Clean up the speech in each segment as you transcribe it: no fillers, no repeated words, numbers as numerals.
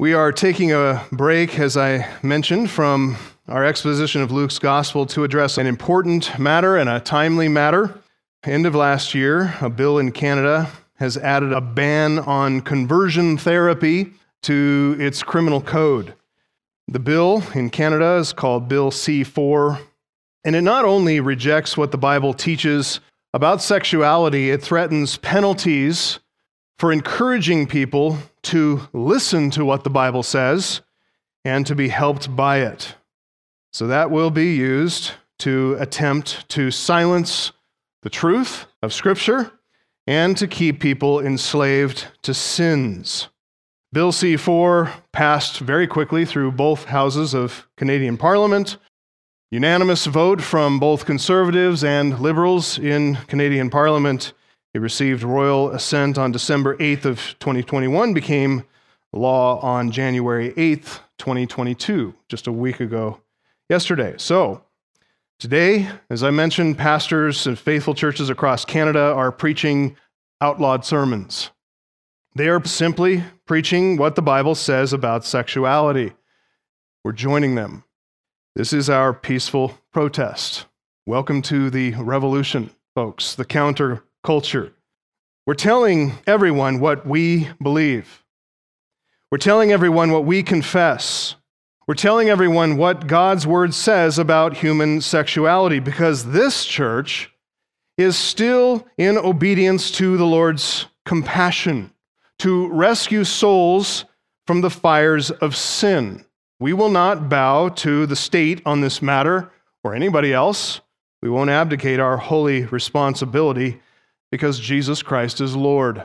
We are taking a break, as I mentioned, from our exposition of Luke's gospel to address an important matter and a timely matter. End of last year, a bill in Canada has added a ban on conversion therapy to its criminal code. The bill in Canada is called Bill C-4, and it not only rejects what the Bible teaches about sexuality, it threatens penalties for encouraging people to listen to what the Bible says and to be helped by it. So that will be used to attempt to silence the truth of Scripture and to keep people enslaved to sins. Bill C-4 passed very quickly through both houses of Canadian Parliament. Unanimous vote from both Conservatives and Liberals in Canadian Parliament. It received royal assent on December 8th of 2021, became law on January 8th, 2022, just a week ago yesterday. So, today, as I mentioned, pastors and faithful churches across Canada are preaching outlawed sermons. They are simply preaching what the Bible says about sexuality. We're joining them. This is our peaceful protest. Welcome to the revolution, folks, the counterculture. We're telling everyone what we believe. We're telling everyone what we confess. We're telling everyone what God's word says about human sexuality, because this church is still in obedience to the Lord's compassion to rescue souls from the fires of sin. We will not bow to the state on this matter or anybody else. We won't abdicate our holy responsibility because Jesus Christ is Lord.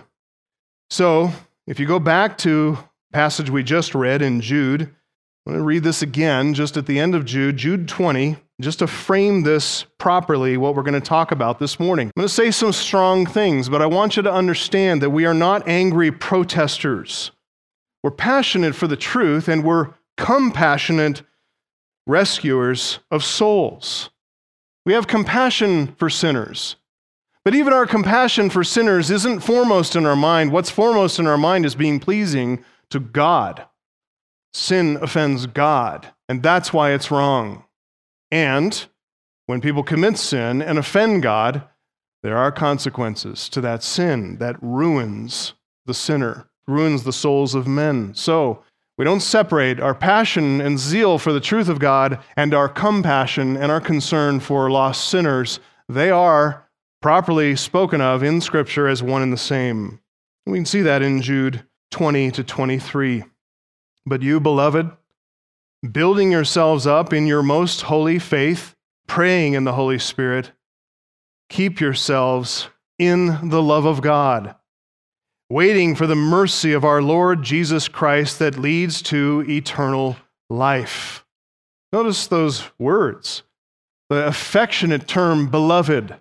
So, if you go back to the passage we just read in Jude, I'm going to read this again just at the end of Jude 20, just to frame this properly, what we're going to talk about this morning. I'm going to say some strong things, but I want you to understand that we are not angry protesters. We're passionate for the truth, and we're compassionate rescuers of souls. We have compassion for sinners. But even our compassion for sinners isn't foremost in our mind. What's foremost in our mind is being pleasing to God. Sin offends God, and that's why it's wrong. And when people commit sin and offend God, there are consequences to that sin that ruins the sinner, ruins the souls of men. So we don't separate our passion and zeal for the truth of God and our compassion and our concern for lost sinners. They are properly spoken of in Scripture as one and the same. We can see that in Jude 20 to 23. But you, beloved, building yourselves up in your most holy faith, praying in the Holy Spirit, keep yourselves in the love of God, waiting for the mercy of our Lord Jesus Christ that leads to eternal life. Notice those words, the affectionate term, beloved.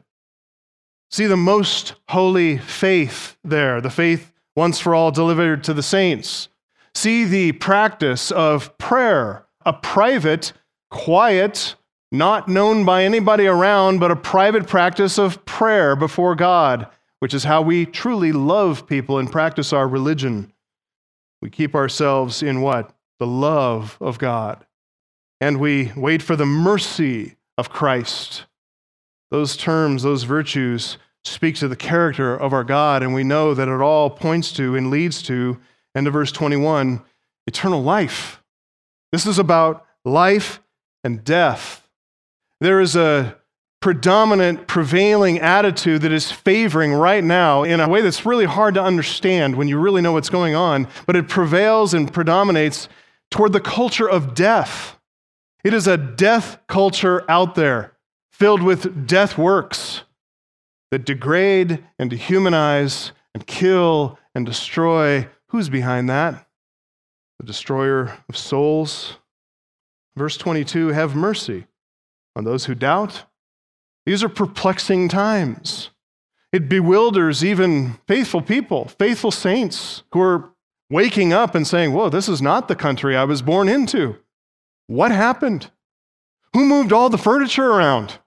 See the most holy faith there, the faith once for all delivered to the saints. See the practice of prayer, a private, quiet, not known by anybody around, but a private practice of prayer before God, which is how we truly love people and practice our religion. We keep ourselves in what? The love of God. And we wait for the mercy of Christ. Those terms, those virtues, speak to the character of our God, and we know that it all points to and leads to, end of verse 21, eternal life. This is about life and death. There is a predominant, prevailing attitude that is favoring right now in a way that's really hard to understand when you really know what's going on, but it prevails and predominates toward the culture of death. It is a death culture out there, filled with death works that degrade and dehumanize and kill and destroy. Who's behind that? The destroyer of souls. Verse 22, have mercy on those who doubt. These are perplexing times. It bewilders even faithful people, faithful saints who are waking up and saying, whoa, this is not the country I was born into. What happened? Who moved all the furniture around?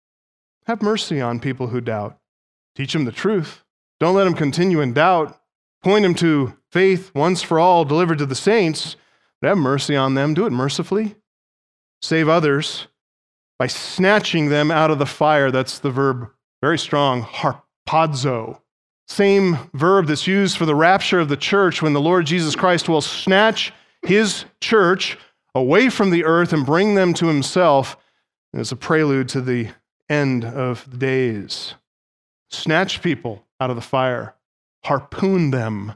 Have mercy on people who doubt. Teach them the truth. Don't let them continue in doubt. Point them to faith once for all delivered to the saints, but have mercy on them. Do it mercifully. Save others by snatching them out of the fire. That's the verb, very strong, harpazo. Same verb that's used for the rapture of the church when the Lord Jesus Christ will snatch his church away from the earth and bring them to himself as a prelude to the end of the days. Snatch people out of the fire, harpoon them,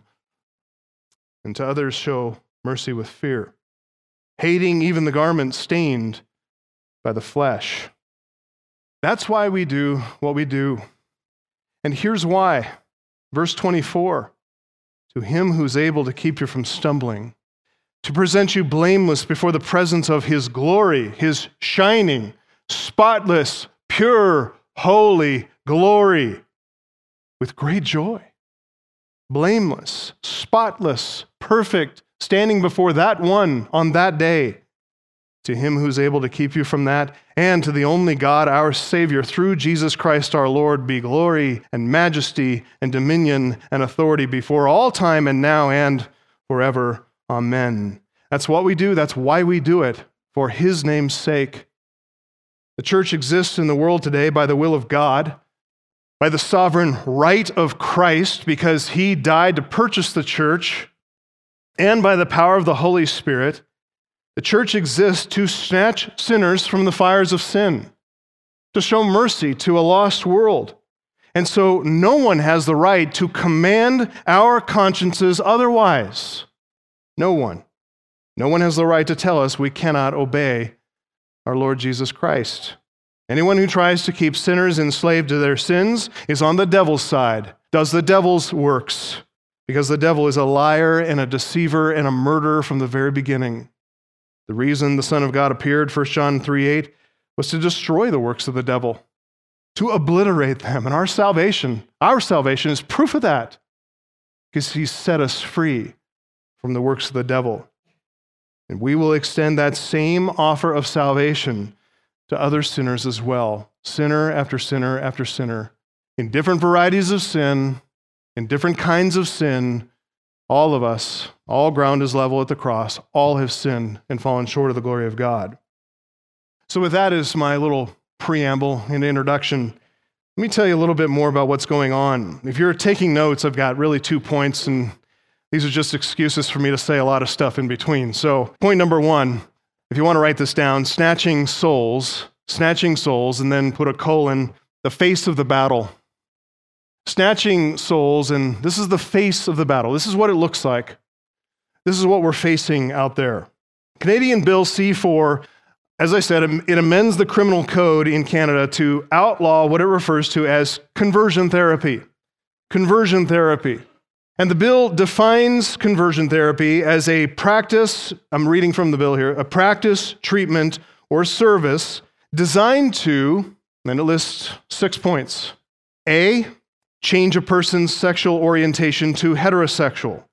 and to others show mercy with fear, hating even the garment stained by the flesh. That's why we do what we do. And here's why. Verse 24, to him who's able to keep you from stumbling, to present you blameless before the presence of his glory, his shining, spotless, pure, holy glory, with great joy. Blameless, spotless, perfect, standing before that one on that day. To him who's able to keep you from that, and to the only God, our Savior, through Jesus Christ our Lord, be glory and majesty and dominion and authority before all time and now and forever. Amen. That's what we do. That's why we do it, for his name's sake. The church exists in the world today by the will of God, by the sovereign right of Christ, because he died to purchase the church, and by the power of the Holy Spirit. The church exists to snatch sinners from the fires of sin, to show mercy to a lost world. And so no one has the right to command our consciences otherwise. No one. No one has the right to tell us we cannot obey our Lord Jesus Christ. Anyone who tries to keep sinners enslaved to their sins is on the devil's side, does the devil's works, because the devil is a liar and a deceiver and a murderer from the very beginning. The reason the Son of God appeared, 1 John 3:8, was to destroy the works of the devil, to obliterate them. And our salvation is proof of that, because he set us free from the works of the devil. And we will extend that same offer of salvation to other sinners as well, sinner after sinner after sinner, in different varieties of sin, in different kinds of sin. All of us, all ground is level at the cross. All have sinned and fallen short of the glory of God. So with that as my little preamble and introduction, let me tell you a little bit more about what's going on. If you're taking notes, I've got really 2 points, and these are just excuses for me to say a lot of stuff in between. So point number 1, if you want to write this down, snatching souls, and then put a colon, the face of the battle. Snatching souls, and this is the face of the battle. This is what it looks like. This is what we're facing out there. Canadian Bill C-4, as I said, it amends the criminal code in Canada to outlaw what it refers to as conversion therapy. Conversion therapy. And the bill defines conversion therapy as a practice, I'm reading from the bill here, a practice, treatment, or service designed to, and it lists 6 points. A, change a person's sexual orientation to heterosexual.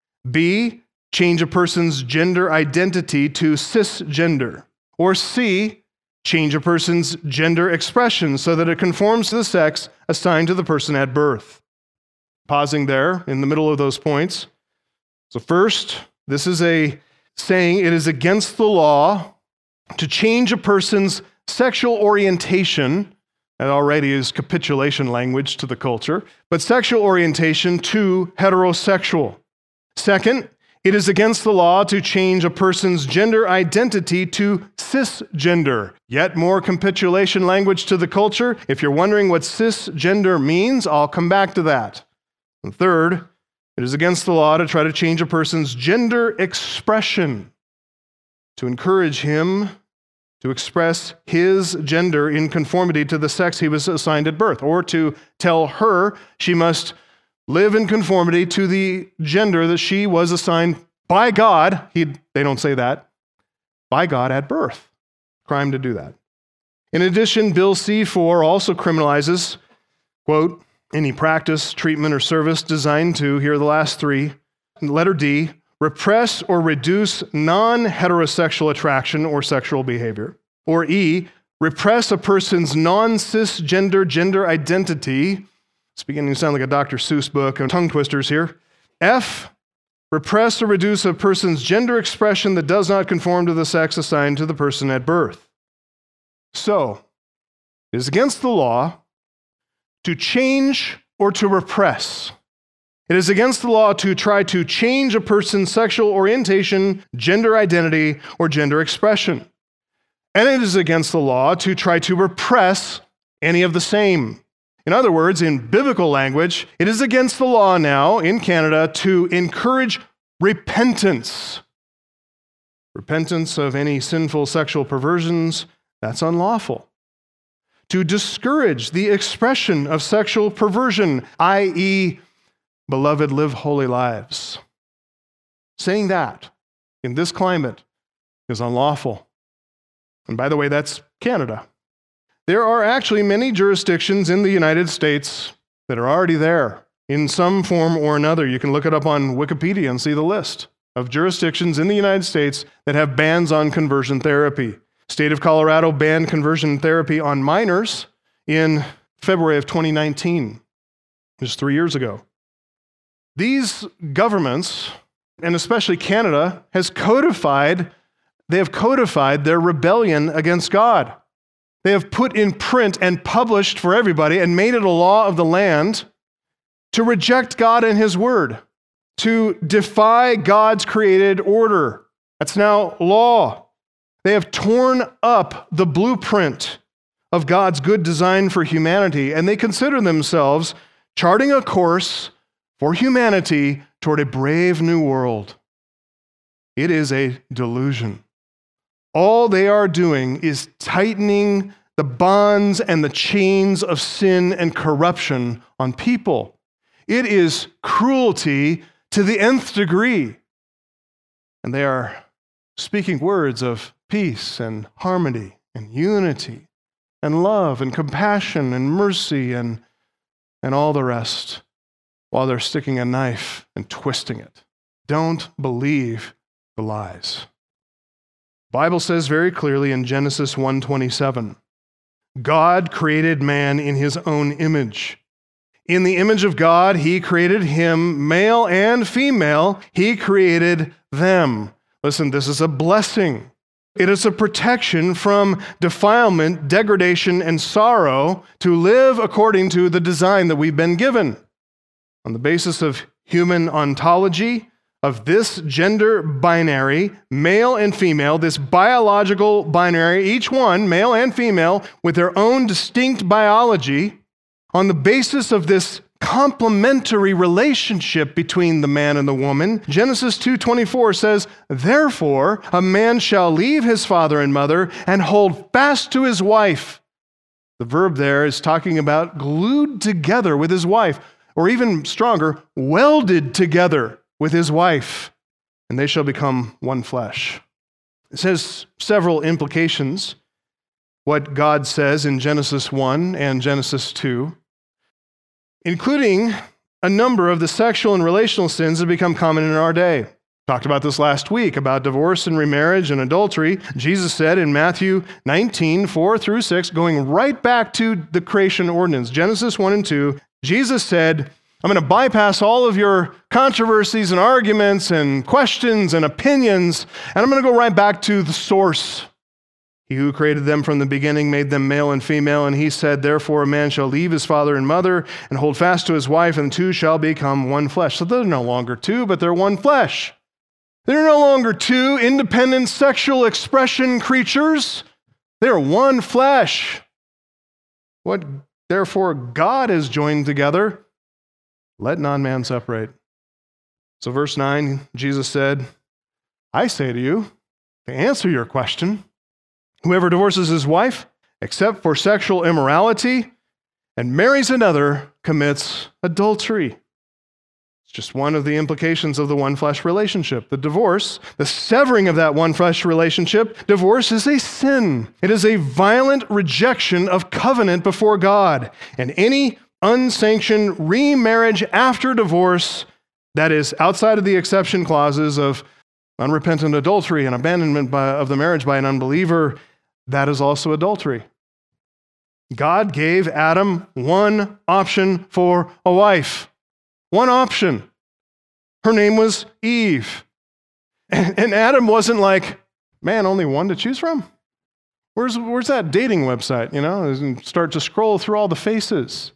B, change a person's gender identity to cisgender. Or C, change a person's gender expression so that it conforms to the sex assigned to the person at birth. Pausing there in the middle of those points. So first, this is a saying it is against the law to change a person's sexual orientation. That already is capitulation language to the culture, but sexual orientation to heterosexual. Second, it is against the law to change a person's gender identity to cisgender. Yet more capitulation language to the culture. If you're wondering what cisgender means, I'll come back to that. And third, it is against the law to try to change a person's gender expression, to encourage him to express his gender in conformity to the sex he was assigned at birth, or to tell her she must live in conformity to the gender that she was assigned by God. They don't say that. By God at birth. Crime to do that. In addition, Bill C-4 also criminalizes, quote, any practice, treatment, or service designed to, here are the last 3, letter D, repress or reduce non-heterosexual attraction or sexual behavior. Or E, repress a person's non-cisgender gender identity. It's beginning to sound like a Dr. Seuss book, tongue twisters here. F, repress or reduce a person's gender expression that does not conform to the sex assigned to the person at birth. So, it is against the law to change or to repress. It is against the law to try to change a person's sexual orientation, gender identity, or gender expression. And it is against the law to try to repress any of the same. In other words, in biblical language, it is against the law now in Canada to encourage repentance. Repentance of any sinful sexual perversions, that's unlawful. To discourage the expression of sexual perversion, i.e., beloved, live holy lives. Saying that in this climate is unlawful. And by the way, that's Canada. There are actually many jurisdictions in the United States that are already there in some form or another. You can look it up on Wikipedia and see the list of jurisdictions in the United States that have bans on conversion therapy. State of Colorado banned conversion therapy on minors in February of 2019, just 3 years ago. These governments, and especially Canada, they have codified their rebellion against God. They have put in print and published for everybody and made it a law of the land to reject God and His Word, to defy God's created order. That's now law. They have torn up the blueprint of God's good design for humanity, and they consider themselves charting a course for humanity toward a brave new world. It is a delusion. All they are doing is tightening the bonds and the chains of sin and corruption on people. It is cruelty to the nth degree. And they are speaking words of peace and harmony and unity and love and compassion and mercy and all the rest, while they're sticking a knife and twisting it. Don't believe the lies. The Bible says very clearly in Genesis 1:27, God created man in His own image. In the image of God, He created him, male and female, He created them. Listen, this is a blessing. It is a protection from defilement, degradation, and sorrow to live according to the design that we've been given. On the basis of human ontology, of this gender binary, male and female, this biological binary, each one, male and female, with their own distinct biology, on the basis of this complementary relationship between the man and the woman, Genesis 2:24 says, "Therefore, a man shall leave his father and mother and hold fast to his wife." The verb there is talking about glued together with his wife, or even stronger, welded together with his wife, and they shall become one flesh. It says several implications, what God says in Genesis 1 and Genesis 2, including a number of the sexual and relational sins that become common in our day. Talked about this last week, about divorce and remarriage and adultery. Jesus said in Matthew 19:4-6, going right back to the creation ordinance, Genesis 1 and 2, Jesus said, I'm going to bypass all of your controversies and arguments and questions and opinions, and I'm going to go right back to the source. He who created them from the beginning made them male and female, and He said, therefore a man shall leave his father and mother and hold fast to his wife, and the two shall become one flesh. So they're no longer two, but they're one flesh. They're no longer two independent sexual expression creatures. They're one flesh. What therefore God has joined together, let not man separate. So verse 9, Jesus said, I say to you, to answer your question, whoever divorces his wife, except for sexual immorality, and marries another, commits adultery. It's just one of the implications of the one flesh relationship. The divorce, the severing of that one flesh relationship, divorce is a sin. It is a violent rejection of covenant before God. And any unsanctioned remarriage after divorce that is outside of the exception clauses of unrepentant adultery and abandonment of the marriage by an unbeliever, that is also adultery. God gave Adam one option for a wife. One option. Her name was Eve. And Adam wasn't like, man, only one to choose from? Where's that dating website, and start to scroll through all the faces.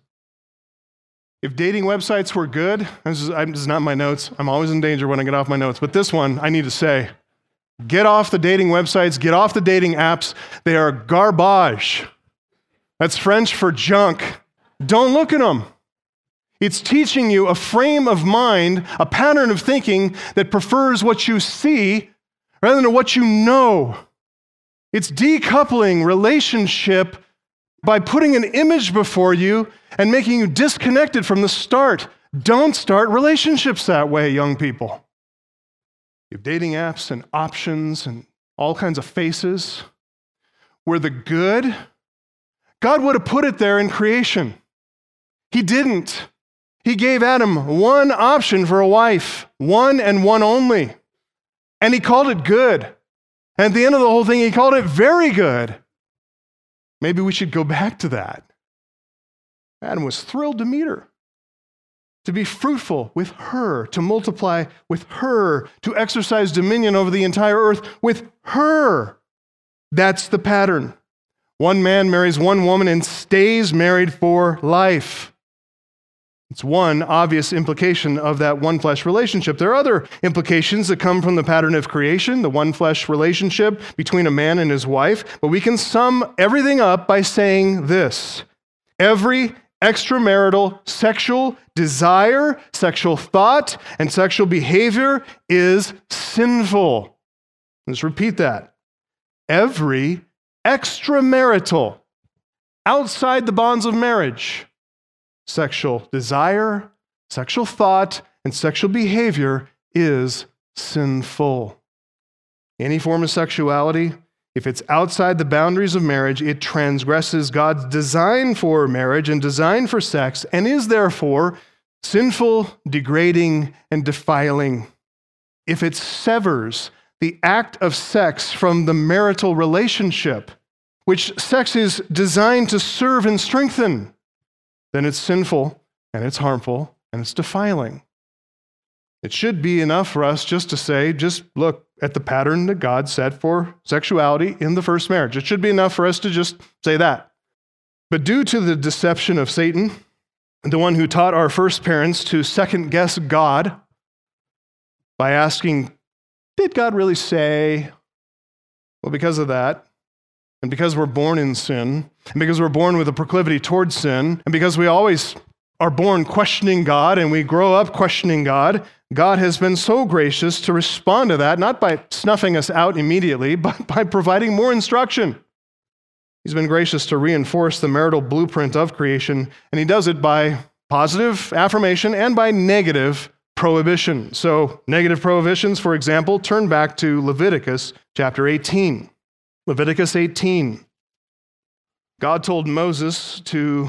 If dating websites were good, this is not my notes. I'm always in danger when I get off my notes. But this one, I need to say, get off the dating websites, get off the dating apps. They are garbage. That's French for junk. Don't look at them. It's teaching you a frame of mind, a pattern of thinking that prefers what you see rather than what you know. It's decoupling relationship by putting an image before you and making you disconnected from the start. Don't start relationships that way, young people. You have dating apps and options and all kinds of faces. Where the good, God would have put it there in creation. He didn't. He gave Adam one option for a wife, one and one only. And he called it good. And at the end of the whole thing, he called it very good. Maybe we should go back to that. Adam was thrilled to meet her, to be fruitful with her, to multiply with her, to exercise dominion over the entire earth with her. That's the pattern. One man marries one woman and stays married for life. It's one obvious implication of that one-flesh relationship. There are other implications that come from the pattern of creation, the one-flesh relationship between a man and his wife, but we can sum everything up by saying this. Every extramarital sexual desire, sexual thought, and sexual behavior is sinful. Let's repeat that. Every extramarital, outside the bonds of marriage, sexual desire, sexual thought, and sexual behavior is sinful. Any form of sexuality, if it's outside the boundaries of marriage, it transgresses God's design for marriage and design for sex, and is therefore sinful, degrading, and defiling. If it severs the act of sex from the marital relationship, which sex is designed to serve and strengthen, then it's sinful, and it's harmful, and it's defiling. It should be enough for us just to say, just look at the pattern that God set for sexuality in the first marriage. It should be enough for us to just say that. But due to the deception of Satan, the one who taught our first parents to second-guess God by asking, did God really say? Well, because of that, and because we're born in sin, and because we're born with a proclivity towards sin, and because we always are born questioning God and we grow up questioning God, God has been so gracious to respond to that, not by snuffing us out immediately, but by providing more instruction. He's been gracious to reinforce the marital blueprint of creation, and he does it by positive affirmation and by negative prohibition. So, negative prohibitions, for example, turn back to Leviticus chapter 18. Leviticus 18. God told Moses to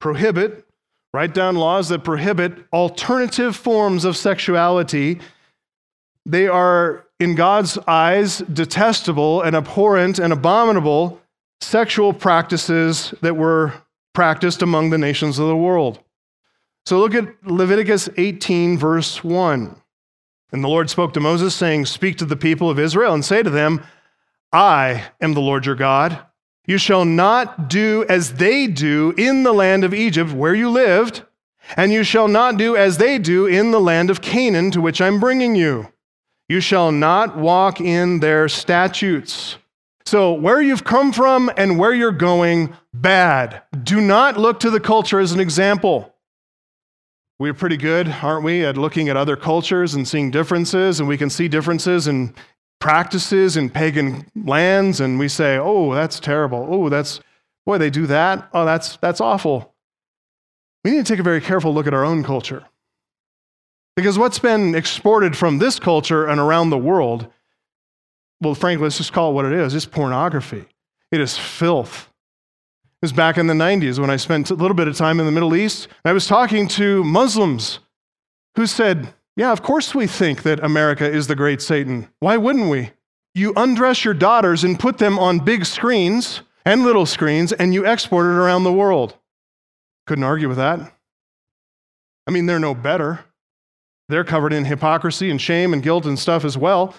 write down laws that prohibit alternative forms of sexuality. They are, in God's eyes, detestable and abhorrent and abominable sexual practices that were practiced among the nations of the world. So look at Leviticus 18, verse 1. And the Lord spoke to Moses, saying, "Speak to the people of Israel and say to them, I am the Lord your God. You shall not do as they do in the land of Egypt where you lived, and you shall not do as they do in the land of Canaan to which I'm bringing you. You shall not walk in their statutes." So where you've come from and where you're going, bad. Do not look to the culture as an example. We're pretty good, aren't we, at looking at other cultures and seeing differences, and we can see differences in practices in pagan lands, and we say, oh, that's terrible. Oh, boy, they do that. Oh, that's awful. We need to take a very careful look at our own culture. Because what's been exported from this culture and around the world, well, frankly, let's just call it what it is. It's pornography. It is filth. It was back in the 90s when I spent a little bit of time in the Middle East, and I was talking to Muslims who said, yeah, of course we think that America is the great Satan. Why wouldn't we? You undress your daughters and put them on big screens and little screens, and you export it around the world. Couldn't argue with that. I mean, they're no better. They're covered in hypocrisy and shame and guilt and stuff as well.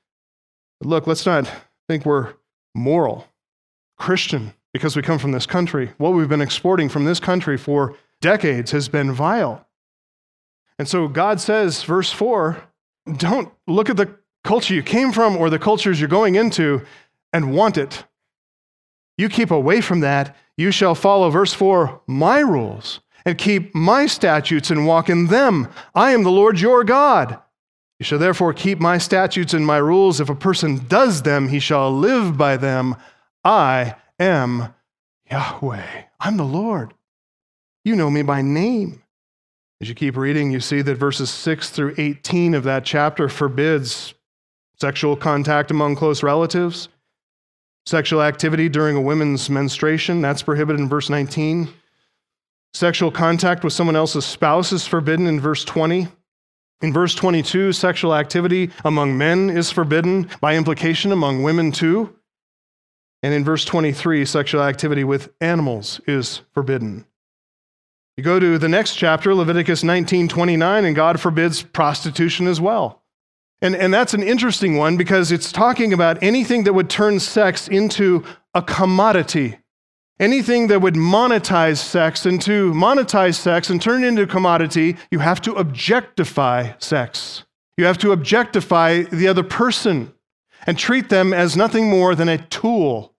But look, let's not think we're moral, Christian, because we come from this country. What we've been exporting from this country for decades has been vile. And so God says, verse 4, don't look at the culture you came from or the cultures you're going into and want it. You keep away from that. You shall follow, verse 4, my rules and keep my statutes and walk in them. I am the Lord your God. You shall therefore keep my statutes and my rules. If a person does them, he shall live by them. I am Yahweh. I'm the Lord. You know me by name. As you keep reading, you see that verses 6 through 18 of that chapter forbids sexual contact among close relatives, sexual activity during a woman's menstruation. That's prohibited in verse 19. Sexual contact with someone else's spouse is forbidden in verse 20. In verse 22, sexual activity among men is forbidden, by implication among women too. And in verse 23, sexual activity with animals is forbidden. You go to the next chapter, Leviticus 19:29, and God forbids prostitution as well. And that's an interesting one because it's talking about anything that would turn sex into a commodity. Anything that would monetize sex, and to monetize sex and turn it into a commodity, you have to objectify sex. You have to objectify the other person and treat them as nothing more than a tool.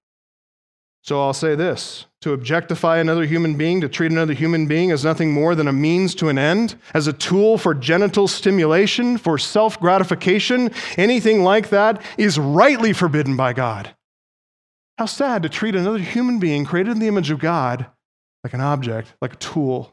So I'll say this, to objectify another human being, to treat another human being as nothing more than a means to an end, as a tool for genital stimulation, for self-gratification, anything like that is rightly forbidden by God. How sad to treat another human being created in the image of God like an object, like a tool.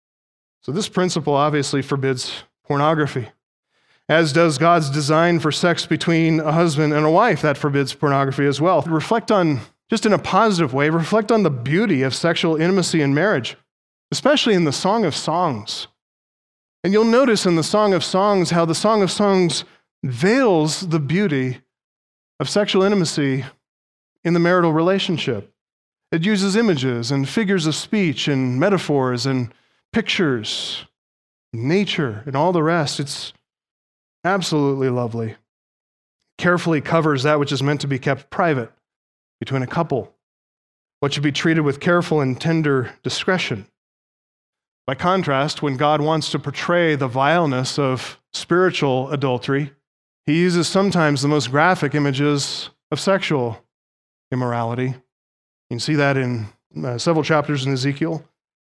So this principle obviously forbids pornography, as does God's design for sex between a husband and a wife. That forbids pornography as well. Reflect on, just in a positive way, reflect on the beauty of sexual intimacy in marriage, especially in the Song of Songs. And you'll notice in the Song of Songs how the Song of Songs veils the beauty of sexual intimacy in the marital relationship. It uses images and figures of speech and metaphors and pictures, nature, and all the rest. It's absolutely lovely. Carefully covers that which is meant to be kept private between a couple, what should be treated with careful and tender discretion. By contrast, when God wants to portray the vileness of spiritual adultery, he uses sometimes the most graphic images of sexual immorality. You can see that in several chapters in Ezekiel.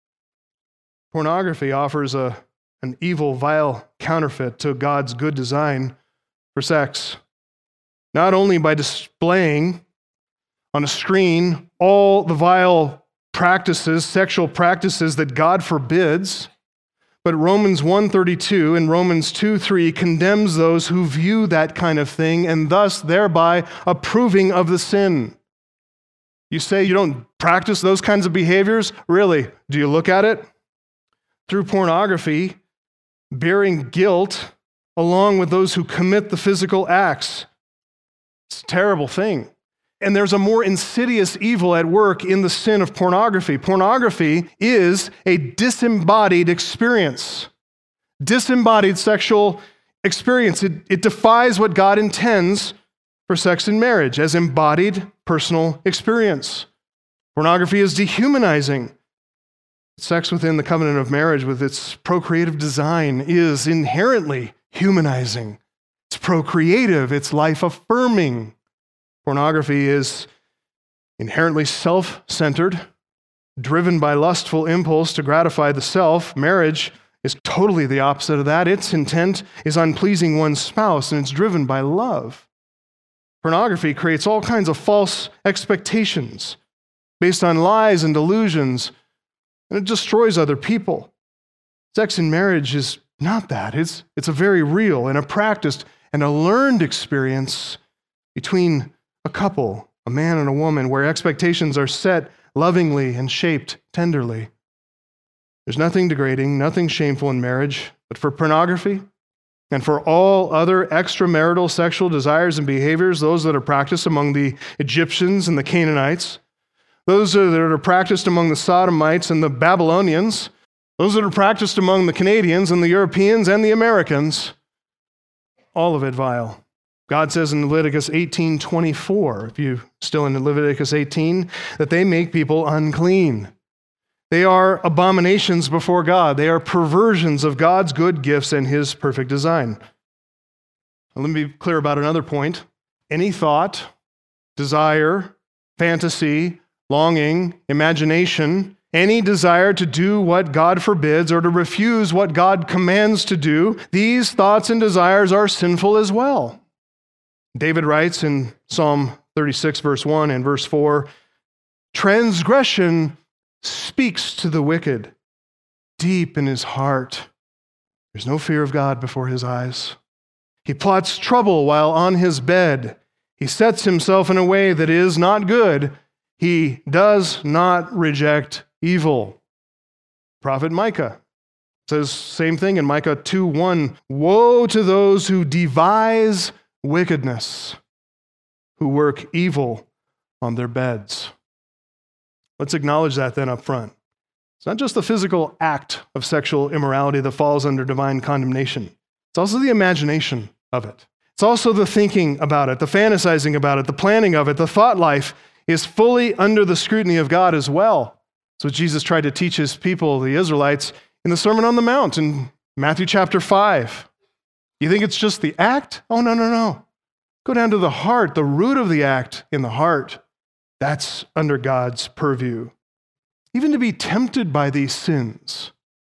Pornography offers an evil, vile counterfeit to God's good design for sex, not only by displaying on a screen all the vile practices, sexual practices that God forbids, but Romans 1:32 and Romans 2:3 condemns those who view that kind of thing and thus thereby approving of the sin. You say you don't practice those kinds of behaviors? Really? Do you look at it? Through pornography, bearing guilt along with those who commit the physical acts. It's a terrible thing. And there's a more insidious evil at work in the sin of pornography. Pornography is a disembodied experience, disembodied sexual experience. It defies what God intends for sex and marriage as embodied personal experience. Pornography is dehumanizing. Sex within the covenant of marriage with its procreative design is inherently humanizing. It's procreative, it's life-affirming. Pornography is inherently self-centered, driven by lustful impulse to gratify the self. Marriage is totally the opposite of that. Its intent is on pleasing one's spouse, and it's driven by love. Pornography creates all kinds of false expectations based on lies and delusions, and it destroys other people. Sex in marriage is not that. It's a very real and a practiced and a learned experience between a couple, a man and a woman, where expectations are set lovingly and shaped tenderly. There's nothing degrading, nothing shameful in marriage, but for pornography and for all other extramarital sexual desires and behaviors, those that are practiced among the Egyptians and the Canaanites, those that are practiced among the Sodomites and the Babylonians, those that are practiced among the Canadians and the Europeans and the Americans, all of it vile. God says in Leviticus 18:24, if you're still in Leviticus 18, that they make people unclean. They are abominations before God. They are perversions of God's good gifts and his perfect design. Now, let me be clear about another point. Any thought, desire, fantasy, longing, imagination, any desire to do what God forbids or to refuse what God commands to do, these thoughts and desires are sinful as well. David writes in Psalm 36, verse 1 and verse 4, transgression speaks to the wicked deep in his heart. There's no fear of God before his eyes. He plots trouble while on his bed. He sets himself in a way that is not good. He does not reject evil. Prophet Micah says same thing in Micah 2:1. Woe to those who devise wickedness, who work evil on their beds. Let's acknowledge that then up front. It's not just the physical act of sexual immorality that falls under divine condemnation. It's also the imagination of it. It's also the thinking about it, the fantasizing about it, the planning of it. The thought life is fully under the scrutiny of God as well. That's what Jesus tried to teach his people, the Israelites, in the Sermon on the Mount in Matthew chapter 5. You think it's just the act? Oh, no. Go down to the heart, the root of the act in the heart. That's under God's purview. Even to be tempted by these sins.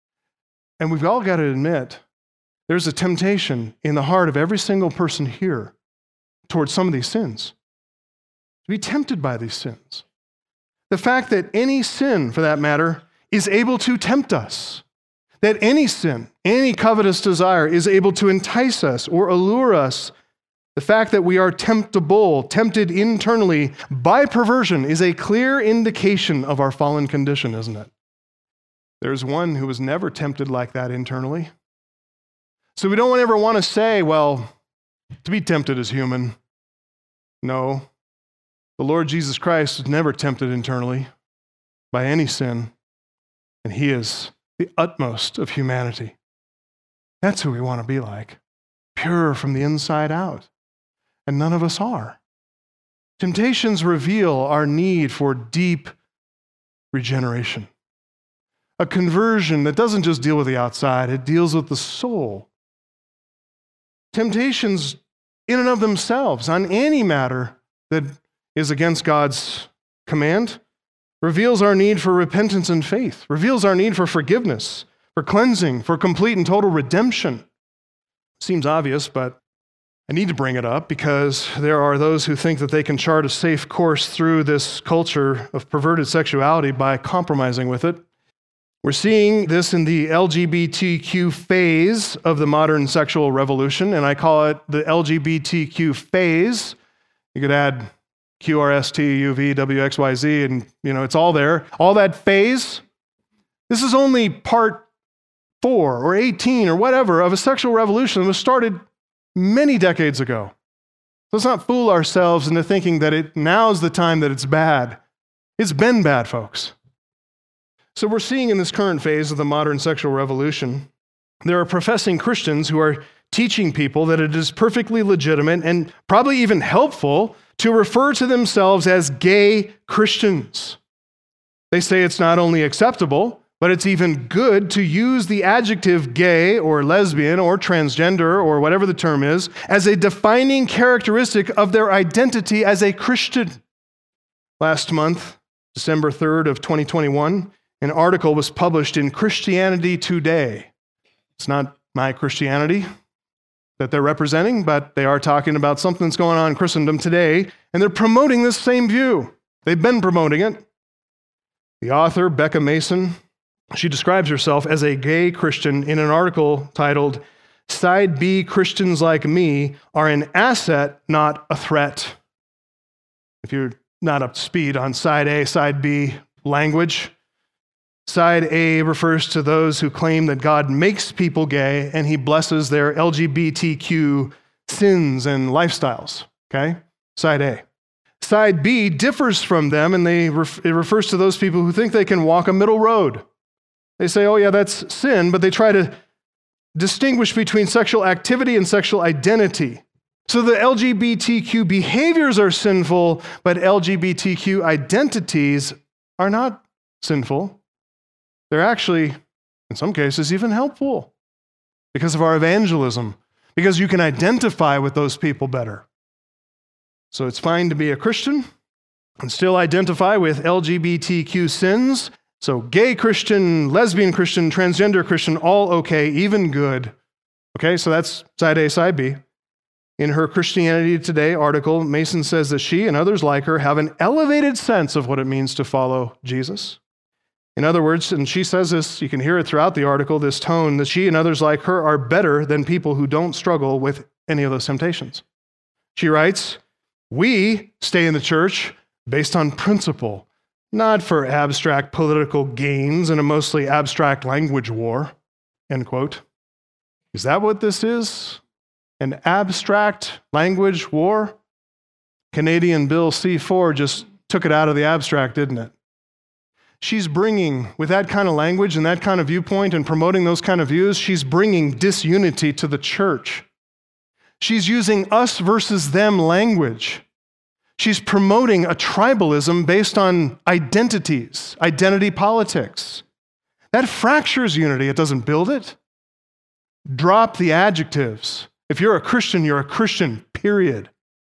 And we've all got to admit, there's a temptation in the heart of every single person here towards some of these sins. To be tempted by these sins. The fact that any sin, for that matter, is able to tempt us. That any sin, any covetous desire is able to entice us or allure us. The fact that we are temptable, tempted internally by perversion is a clear indication of our fallen condition, isn't it? There's one who was never tempted like that internally. So we don't ever want to say, well, to be tempted is human. No. The Lord Jesus Christ was never tempted internally by any sin, and he is the utmost of humanity. That's who we want to be like, pure from the inside out. And none of us are. Temptations reveal our need for deep regeneration. A conversion that doesn't just deal with the outside, it deals with the soul. Temptations in and of themselves, on any matter that is against God's command, reveals our need for repentance and faith, reveals our need for forgiveness, for cleansing, for complete and total redemption. Seems obvious, but I need to bring it up because there are those who think that they can chart a safe course through this culture of perverted sexuality by compromising with it. We're seeing this in the LGBTQ phase of the modern sexual revolution, and I call it the LGBTQ phase. You could add QRST, UV, WXYZ, and it's all there. All that phase. This is only part 4 or 18 or whatever of a sexual revolution that was started many decades ago. Let's not fool ourselves into thinking that now's the time that it's bad. It's been bad, folks. So we're seeing in this current phase of the modern sexual revolution, there are professing Christians who are teaching people that it is perfectly legitimate and probably even helpful to refer to themselves as gay Christians. They say it's not only acceptable, but it's even good to use the adjective gay or lesbian or transgender or whatever the term is as a defining characteristic of their identity as a Christian. Last month, December 3rd of 2021, an article was published in Christianity Today. It's not my Christianity that they're representing, but they are talking about something that's going on in Christendom today, and they're promoting this same view. They've been promoting it. The author, Becca Mason, she describes herself as a gay Christian in an article titled, Side B Christians Like Me Are an Asset, Not a Threat. If you're not up to speed on Side A, Side B language, Side A refers to those who claim that God makes people gay and he blesses their LGBTQ sins and lifestyles, okay? Side A. Side B differs from them, and it refers to those people who think they can walk a middle road. They say, oh yeah, that's sin, but they try to distinguish between sexual activity and sexual identity. So the LGBTQ behaviors are sinful, but LGBTQ identities are not sinful. They're actually, in some cases, even helpful because of our evangelism, because you can identify with those people better. So it's fine to be a Christian and still identify with LGBTQ sins. So gay Christian, lesbian Christian, transgender Christian, all okay, even good. Okay, so that's side A, side B. In her Christianity Today article, Mason says that she and others like her have an elevated sense of what it means to follow Jesus. In other words, and she says this, you can hear it throughout the article, this tone, that she and others like her are better than people who don't struggle with any of those temptations. She writes, we stay in the church based on principle, not for abstract political gains in a mostly abstract language war, end quote. Is that what this is? An abstract language war? Canadian Bill C-4 just took it out of the abstract, didn't it? She's bringing, with that kind of language and that kind of viewpoint and promoting those kind of views, she's bringing disunity to the church. She's using us versus them language. She's promoting a tribalism based on identities, identity politics. That fractures unity, it doesn't build it. Drop the adjectives. If you're a Christian, period.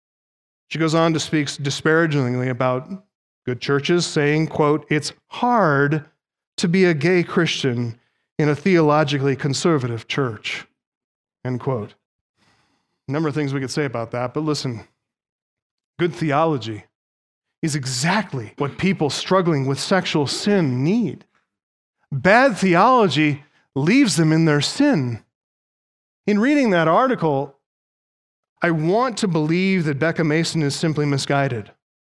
She goes on to speak disparagingly about good churches, saying, quote, it's hard to be a gay Christian in a theologically conservative church, end quote. A number of things we could say about that, but listen, good theology is exactly what people struggling with sexual sin need. Bad theology leaves them in their sin. In reading that article, I want to believe that Becca Mason is simply misguided.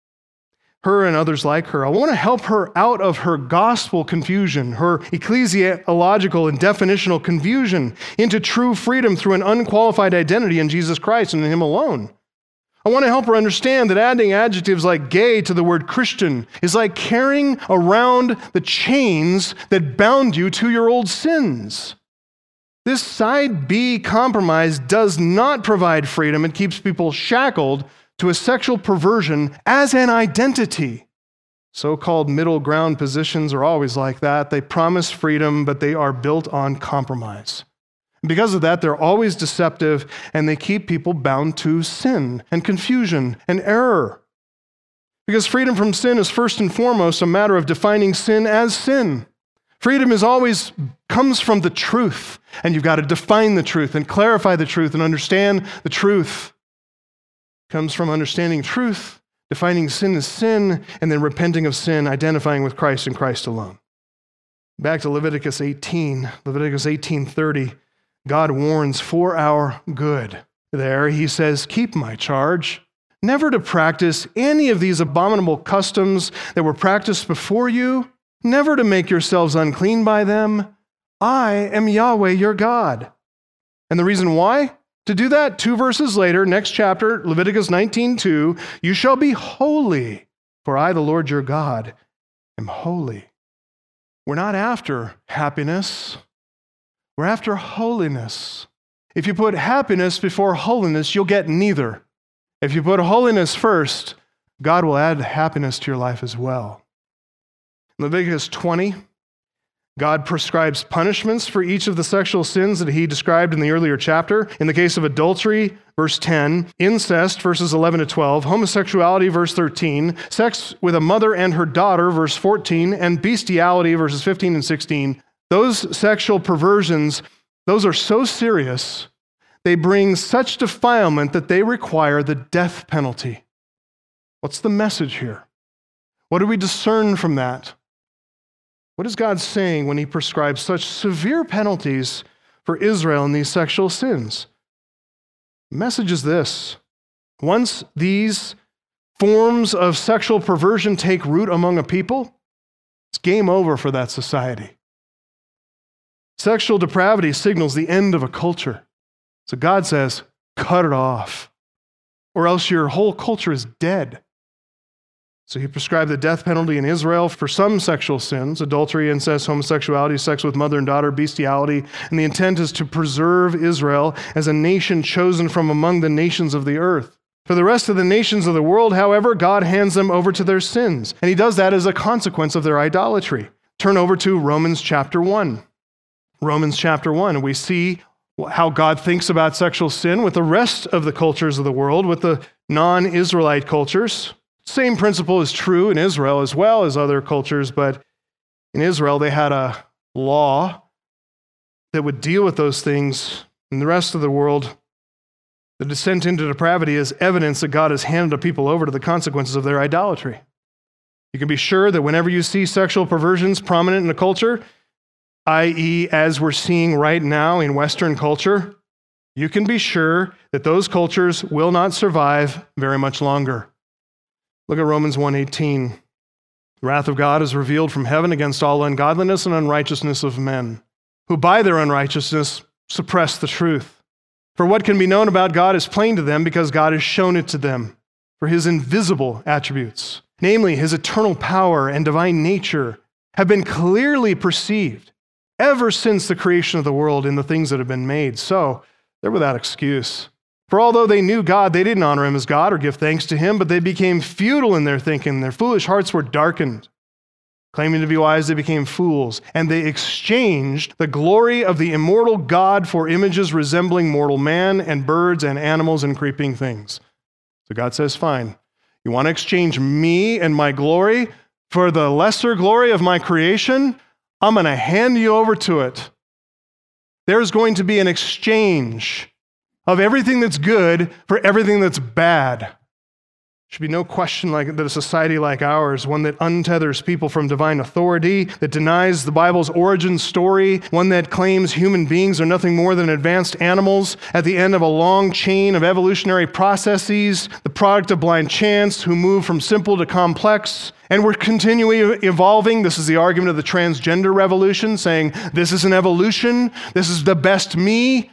Her and others like her. I want to help her out of her gospel confusion, her ecclesiological and definitional confusion, into true freedom through an unqualified identity in Jesus Christ and in Him alone. I want to help her understand that adding adjectives like gay to the word Christian is like carrying around the chains that bound you to your old sins. This side B compromise does not provide freedom. It keeps people shackled to a sexual perversion as an identity. So-called middle ground positions are always like that. They promise freedom, but they are built on compromise. And because of that, they're always deceptive, and they keep people bound to sin and confusion and error. Because freedom from sin is first and foremost a matter of defining sin as sin. Freedom comes from the truth, and you've got to define the truth and clarify the truth and understand the truth. Comes from understanding truth, defining sin as sin, and then repenting of sin, identifying with Christ and Christ alone. Back to Leviticus 18, Leviticus 18:30, God warns for our good. There he says, keep my charge, never to practice any of these abominable customs that were practiced before you, never to make yourselves unclean by them. I am Yahweh your God. And the reason why? To do that, 2 verses later, next chapter, Leviticus 19:2, you shall be holy, for I, the Lord your God, am holy. We're not after happiness. We're after holiness. If you put happiness before holiness, you'll get neither. If you put holiness first, God will add happiness to your life as well. In Leviticus 20, God prescribes punishments for each of the sexual sins that he described in the earlier chapter. In the case of adultery, verse 10, incest, verses 11 to 12, homosexuality, verse 13, sex with a mother and her daughter, verse 14, and bestiality, verses 15 and 16. Those sexual perversions, those are so serious, they bring such defilement that they require the death penalty. What's the message here? What do we discern from that? What is God saying when he prescribes such severe penalties for Israel in these sexual sins? The message is this: once these forms of sexual perversion take root among a people, it's game over for that society. Sexual depravity signals the end of a culture. So God says, cut it off, or else your whole culture is dead. So he prescribed the death penalty in Israel for some sexual sins: adultery, incest, homosexuality, sex with mother and daughter, bestiality. And the intent is to preserve Israel as a nation chosen from among the nations of the earth. For the rest of the nations of the world, however, God hands them over to their sins. And he does that as a consequence of their idolatry. Turn over to Romans chapter 1. Romans chapter 1, we see how God thinks about sexual sin with the rest of the cultures of the world, with the non-Israelite cultures. Same principle is true in Israel as well as other cultures, but in Israel they had a law that would deal with those things. In the rest of the world, the descent into depravity is evidence that God has handed a people over to the consequences of their idolatry. You can be sure that whenever you see sexual perversions prominent in a culture, i.e., as we're seeing right now in Western culture, you can be sure that those cultures will not survive very much longer. Look at Romans 1:18. The wrath of God is revealed from heaven against all ungodliness and unrighteousness of men, who by their unrighteousness suppress the truth. For what can be known about God is plain to them, because God has shown it to them. For his invisible attributes, namely his eternal power and divine nature, have been clearly perceived ever since the creation of the world in the things that have been made. So they're without excuse. For although they knew God, they didn't honor him as God or give thanks to him, but they became futile in their thinking. Their foolish hearts were darkened. Claiming to be wise, they became fools, and they exchanged the glory of the immortal God for images resembling mortal man and birds and animals and creeping things. So God says, fine, you want to exchange me and my glory for the lesser glory of my creation? I'm going to hand you over to it. There's going to be an exchange of everything that's good for everything that's bad. Should be no question that a society like ours, one that untethers people from divine authority, that denies the Bible's origin story, one that claims human beings are nothing more than advanced animals at the end of a long chain of evolutionary processes, the product of blind chance, who move from simple to complex, and we're continually evolving. This is the argument of the transgender revolution, saying this is an evolution, this is the best me.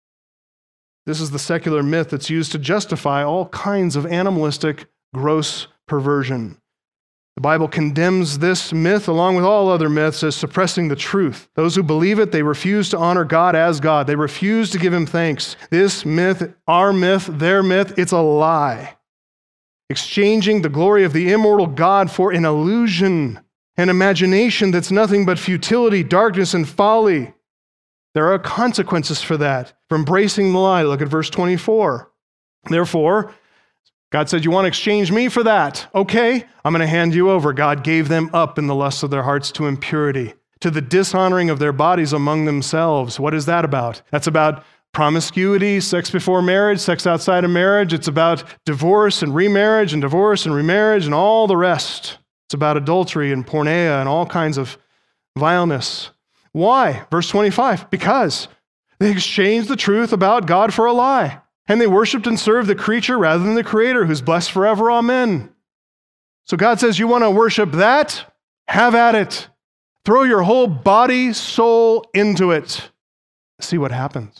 This is the secular myth that's used to justify all kinds of animalistic, gross perversion. The Bible condemns this myth, along with all other myths, as suppressing the truth. Those who believe it, they refuse to honor God as God. They refuse to give him thanks. This myth, our myth, their myth, it's a lie. Exchanging the glory of the immortal God for an illusion, an imagination that's nothing but futility, darkness, and folly. There are consequences for that, for embracing the lie. Look at verse 24. Therefore, God said, you want to exchange me for that? Okay, I'm going to hand you over. God gave them up in the lusts of their hearts to impurity, to the dishonoring of their bodies among themselves. What is that about? That's about promiscuity, sex before marriage, sex outside of marriage. It's about divorce and remarriage and divorce and remarriage and all the rest. It's about adultery and porneia and all kinds of vileness. Why? Verse 25, because they exchanged the truth about God for a lie, and they worshiped and served the creature rather than the Creator, who's blessed forever. Amen. So God says, you want to worship that? Have at it. Throw your whole body, soul into it. See what happens.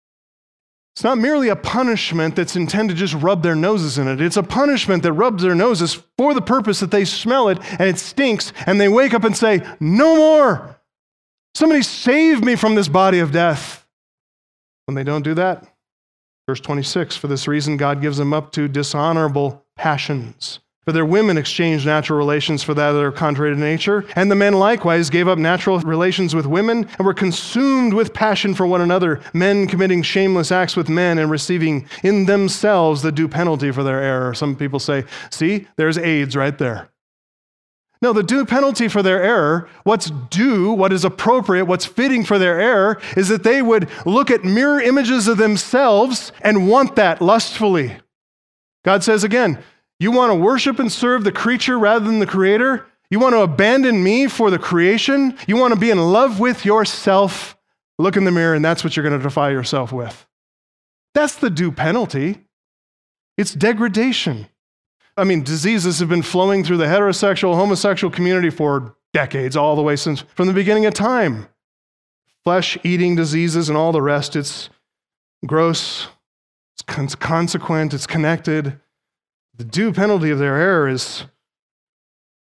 It's not merely a punishment that's intended to just rub their noses in it. It's a punishment that rubs their noses for the purpose that they smell it and it stinks, and they wake up and say, no more. Somebody save me from this body of death. When they don't do that, verse 26, for this reason God gives them up to dishonorable passions. For their women exchanged natural relations for that that are contrary to nature, and the men likewise gave up natural relations with women and were consumed with passion for one another, men committing shameless acts with men and receiving in themselves the due penalty for their error. Some people say, see, there's AIDS right there. No, the due penalty for their error, what's due, what is appropriate, what's fitting for their error, is that they would look at mirror images of themselves and want that lustfully. God says again, you want to worship and serve the creature rather than the Creator? You want to abandon me for the creation? You want to be in love with yourself? Look in the mirror and that's what you're going to defile yourself with. That's the due penalty. It's degradation. I mean, diseases have been flowing through the heterosexual, homosexual community for decades, all the way from the beginning of time. Flesh-eating diseases and all the rest, it's gross, it's consequent, it's connected. The due penalty of their error is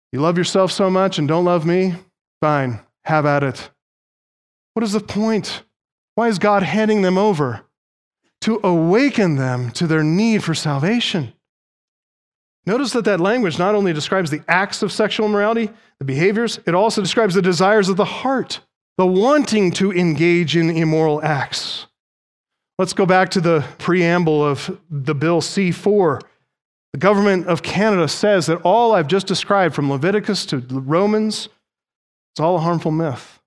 You love yourself so much and don't love me? Fine, have at it. What is the point? Why is God handing them over? To awaken them to their need for salvation. Notice that language not only describes the acts of sexual immorality, the behaviors, it also describes the desires of the heart, the wanting to engage in immoral acts. Let's go back to the preamble of the Bill C-4. The government of Canada says that all I've just described from Leviticus to Romans, it's all a harmful myth.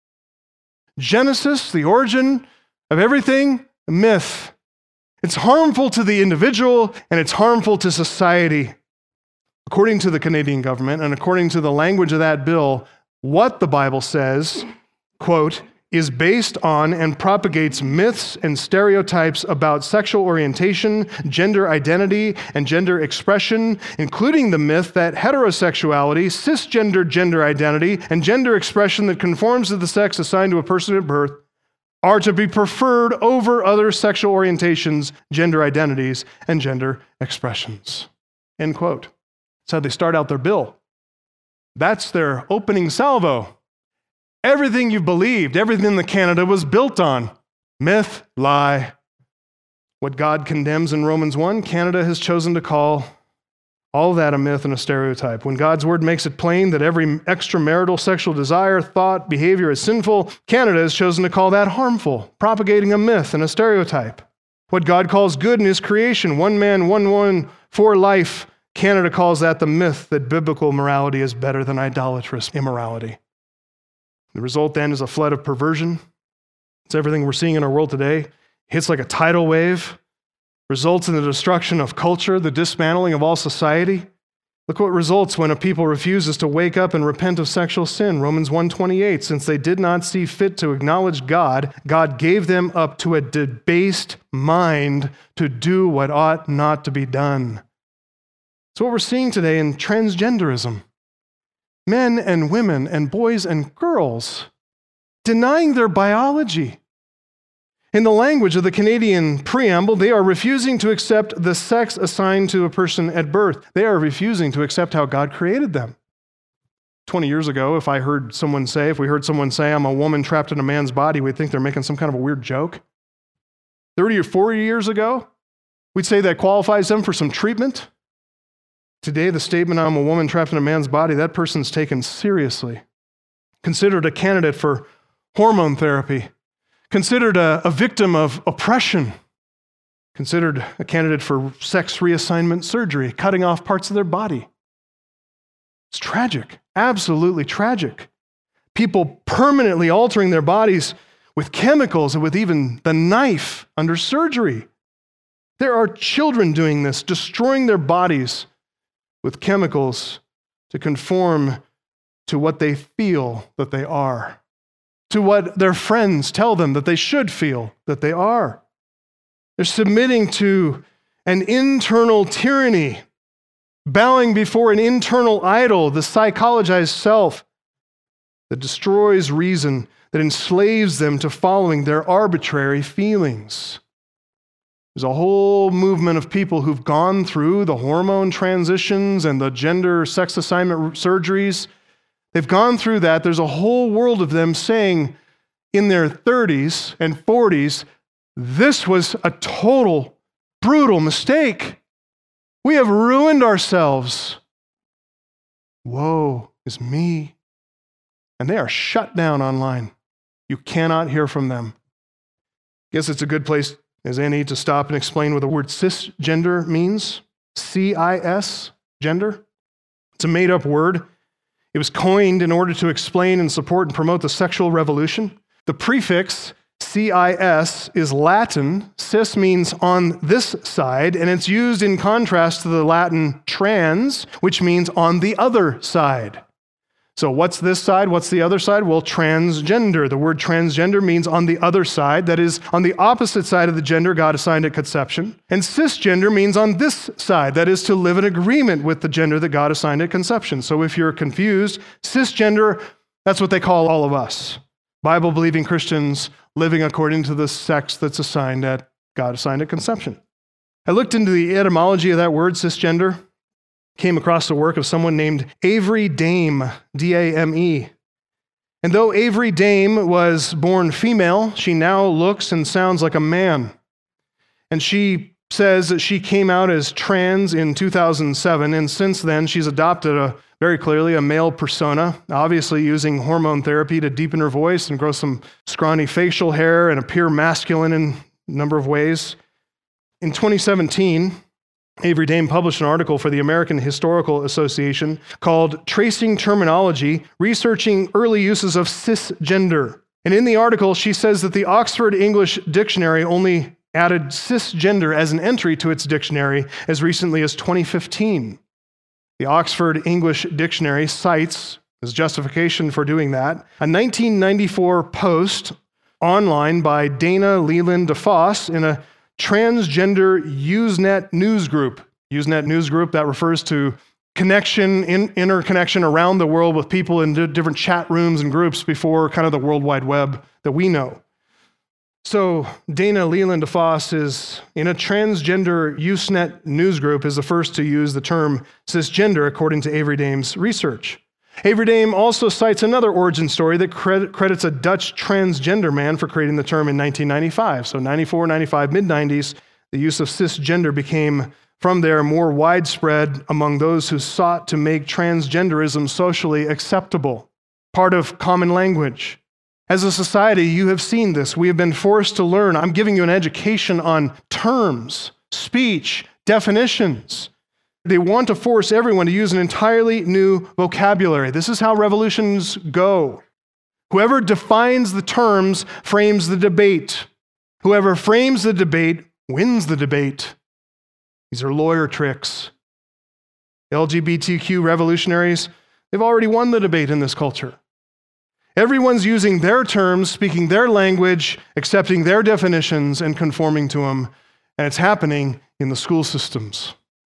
Genesis, the origin of everything, a myth. It's harmful to the individual and it's harmful to society. According to the Canadian government and according to the language of that bill, what the Bible says, quote, is based on and propagates myths and stereotypes about sexual orientation, gender identity, and gender expression, including the myth that heterosexuality, cisgender gender identity, and gender expression that conforms to the sex assigned to a person at birth are to be preferred over other sexual orientations, gender identities, and gender expressions. End quote. That's how they start out their bill. That's their opening salvo. Everything you believed, everything that Canada was built on, myth, lie. What God condemns in Romans 1, Canada has chosen to call all of that a myth and a stereotype. When God's word makes it plain that every extramarital sexual desire, thought, behavior is sinful, Canada has chosen to call that harmful, propagating a myth and a stereotype. What God calls good in his creation, one man, one woman, for life, Canada calls that the myth that biblical morality is better than idolatrous immorality. The result then is a flood of perversion. It's everything we're seeing in our world today. It hits like a tidal wave, results in the destruction of culture, the dismantling of all society. Look what results when a people refuses to wake up and repent of sexual sin. Romans 1:28, since they did not see fit to acknowledge God, God gave them up to a debased mind to do what ought not to be done. It's what we're seeing today in transgenderism. Men and women and boys and girls denying their biology. In the language of the Canadian preamble, they are refusing to accept the sex assigned to a person at birth. They are refusing to accept how God created them. 20 years ago, if we heard someone say, I'm a woman trapped in a man's body, we'd think they're making some kind of a weird joke. 30 or 40 years ago, we'd say that qualifies them for some treatment. Today, the statement, I'm a woman trapped in a man's body, that person's taken seriously. Considered a candidate for hormone therapy. Considered a victim of oppression. Considered a candidate for sex reassignment surgery, cutting off parts of their body. It's tragic, absolutely tragic. People permanently altering their bodies with chemicals and with even the knife under surgery. There are children doing this, destroying their bodies with chemicals to conform to what they feel that they are, to what their friends tell them that they should feel that they are. They're submitting to an internal tyranny, bowing before an internal idol, the psychologized self that destroys reason, that enslaves them to following their arbitrary feelings. There's a whole movement of people who've gone through the hormone transitions and the gender sex assignment surgeries. They've gone through that. There's a whole world of them saying in their 30s and 40s, this was a total, brutal mistake. We have ruined ourselves. Woe is me. And they are shut down online. You cannot hear from them. Guess it's a good place as any to stop and explain what the word cisgender means. C-I-S, gender. It's a made-up word. It was coined in order to explain and support and promote the sexual revolution. The prefix CIS is Latin. Cis means on this side, and it's used in contrast to the Latin trans, which means on the other side. So what's this side? What's the other side? Well, transgender. The word transgender means on the other side, that is, on the opposite side of the gender God assigned at conception. And cisgender means on this side, that is, to live in agreement with the gender that God assigned at conception. So if you're confused, cisgender, that's what they call all of us. Bible-believing Christians living according to the sex that's God assigned at conception. I looked into the etymology of that word, cisgender. came across the work of someone named Avery Dame, D-A-M-E. And though Avery Dame was born female, she now looks and sounds like a man. And she says that she came out as trans in 2007, and since then she's adopted very clearly a male persona, obviously using hormone therapy to deepen her voice and grow some scrawny facial hair and appear masculine in a number of ways. In 2017, Avery Dame published an article for the American Historical Association called Tracing Terminology, Researching Early Uses of Cisgender. And in the article, she says that the Oxford English Dictionary only added cisgender as an entry to its dictionary as recently as 2015. The Oxford English Dictionary cites, as justification for doing that, a 1994 post online by Dana Leland DeFoss in a transgender Usenet newsgroup. Usenet newsgroup, that refers to interconnection around the world with people in different chat rooms and groups before kind of the World Wide Web that we know. So Dana Leland DeFoss is in a transgender Usenet newsgroup is the first to use the term cisgender according to Avery Dame's research. Avery Dame also cites another origin story that credits a Dutch transgender man for creating the term in 1995. So 94, 95, mid-90s, the use of cisgender became, from there, more widespread among those who sought to make transgenderism socially acceptable, part of common language. As a society, you have seen this. We have been forced to learn. I'm giving you an education on terms, speech, definitions. They want to force everyone to use an entirely new vocabulary. This is how revolutions go. Whoever defines the terms frames the debate. Whoever frames the debate wins the debate. These are lawyer tricks. The LGBTQ revolutionaries, they've already won the debate in this culture. Everyone's using their terms, speaking their language, accepting their definitions, and conforming to them. And it's happening in the school systems.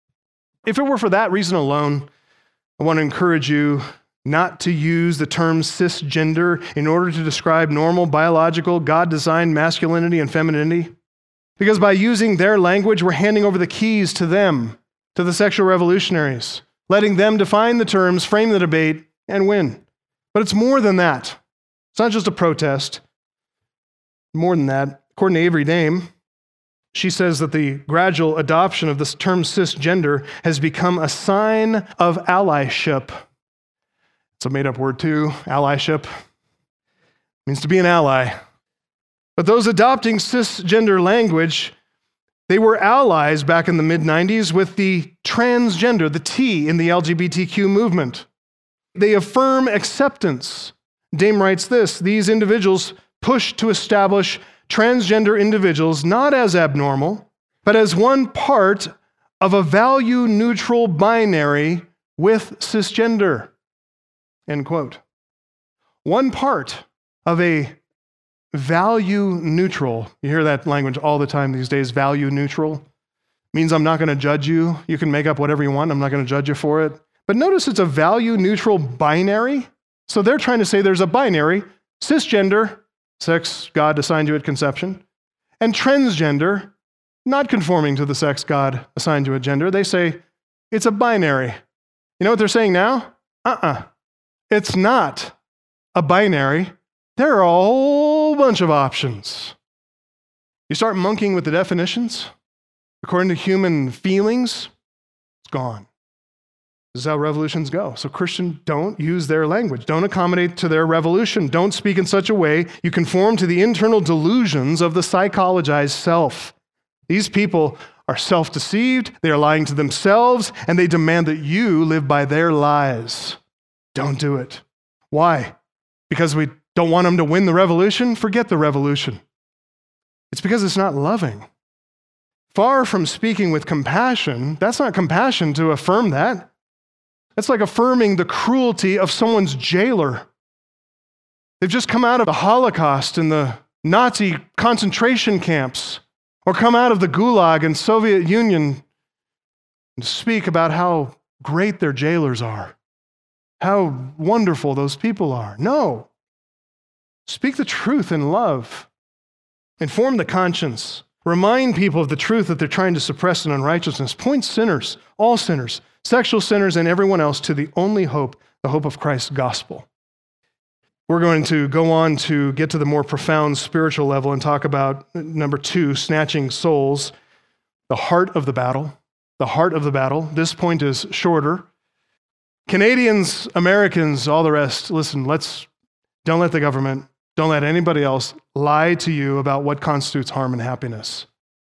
If it were for that reason alone, I want to encourage you not to use the term cisgender in order to describe normal, biological, God-designed masculinity and femininity. Because by using their language, we're handing over the keys to them, to the sexual revolutionaries, letting them define the terms, frame the debate, and win. But it's more than that. It's not just a protest. More than that, according to Avery Dame, she says that the gradual adoption of this term cisgender has become a sign of allyship. It's a made-up word too, allyship. It means to be an ally. But those adopting cisgender language, they were allies back in the mid-90s with the transgender, the T in the LGBTQ movement. They affirm acceptance. Dame writes this, these individuals push to establish transgender individuals not as abnormal, but as one part of a value-neutral binary with cisgender. End quote. One part of a value-neutral, you hear that language all the time these days, value-neutral, means I'm not going to judge you. You can make up whatever you want. I'm not going to judge you for it. But notice it's a value-neutral binary. So they're trying to say there's a binary, cisgender, sex God assigned you at conception, and transgender, not conforming to the sex God assigned you at gender. They say it's a binary. You know what they're saying now? It's not a binary. There are a whole bunch of options. You start monkeying with the definitions, according to human feelings, it's gone. This is how revolutions go. So Christian, don't use their language. Don't accommodate to their revolution. Don't speak in such a way you conform to the internal delusions of the psychologized self. These people are self-deceived, they are lying to themselves, and they demand that you live by their lies. Don't do it. Why? Because we don't want them to win the revolution? Forget the revolution. It's because it's not loving. Far from speaking with compassion, that's not compassion to affirm that. That's like affirming the cruelty of someone's jailer. They've just come out of the Holocaust and the Nazi concentration camps, or come out of the Gulag and Soviet Union and speak about how great their jailers are, how wonderful those people are. No. Speak the truth in love. Inform the conscience. Remind people of the truth that they're trying to suppress in unrighteousness. Point sinners, all sinners, sexual sinners and everyone else to the only hope, the hope of Christ's gospel. We're going to go on to get to the more profound spiritual level and talk about number 2, snatching souls, the heart of the battle. The heart of the battle. This point is shorter. Canadians, Americans, all the rest, listen, don't let the government, don't let anybody else lie to you about what constitutes harm and happiness.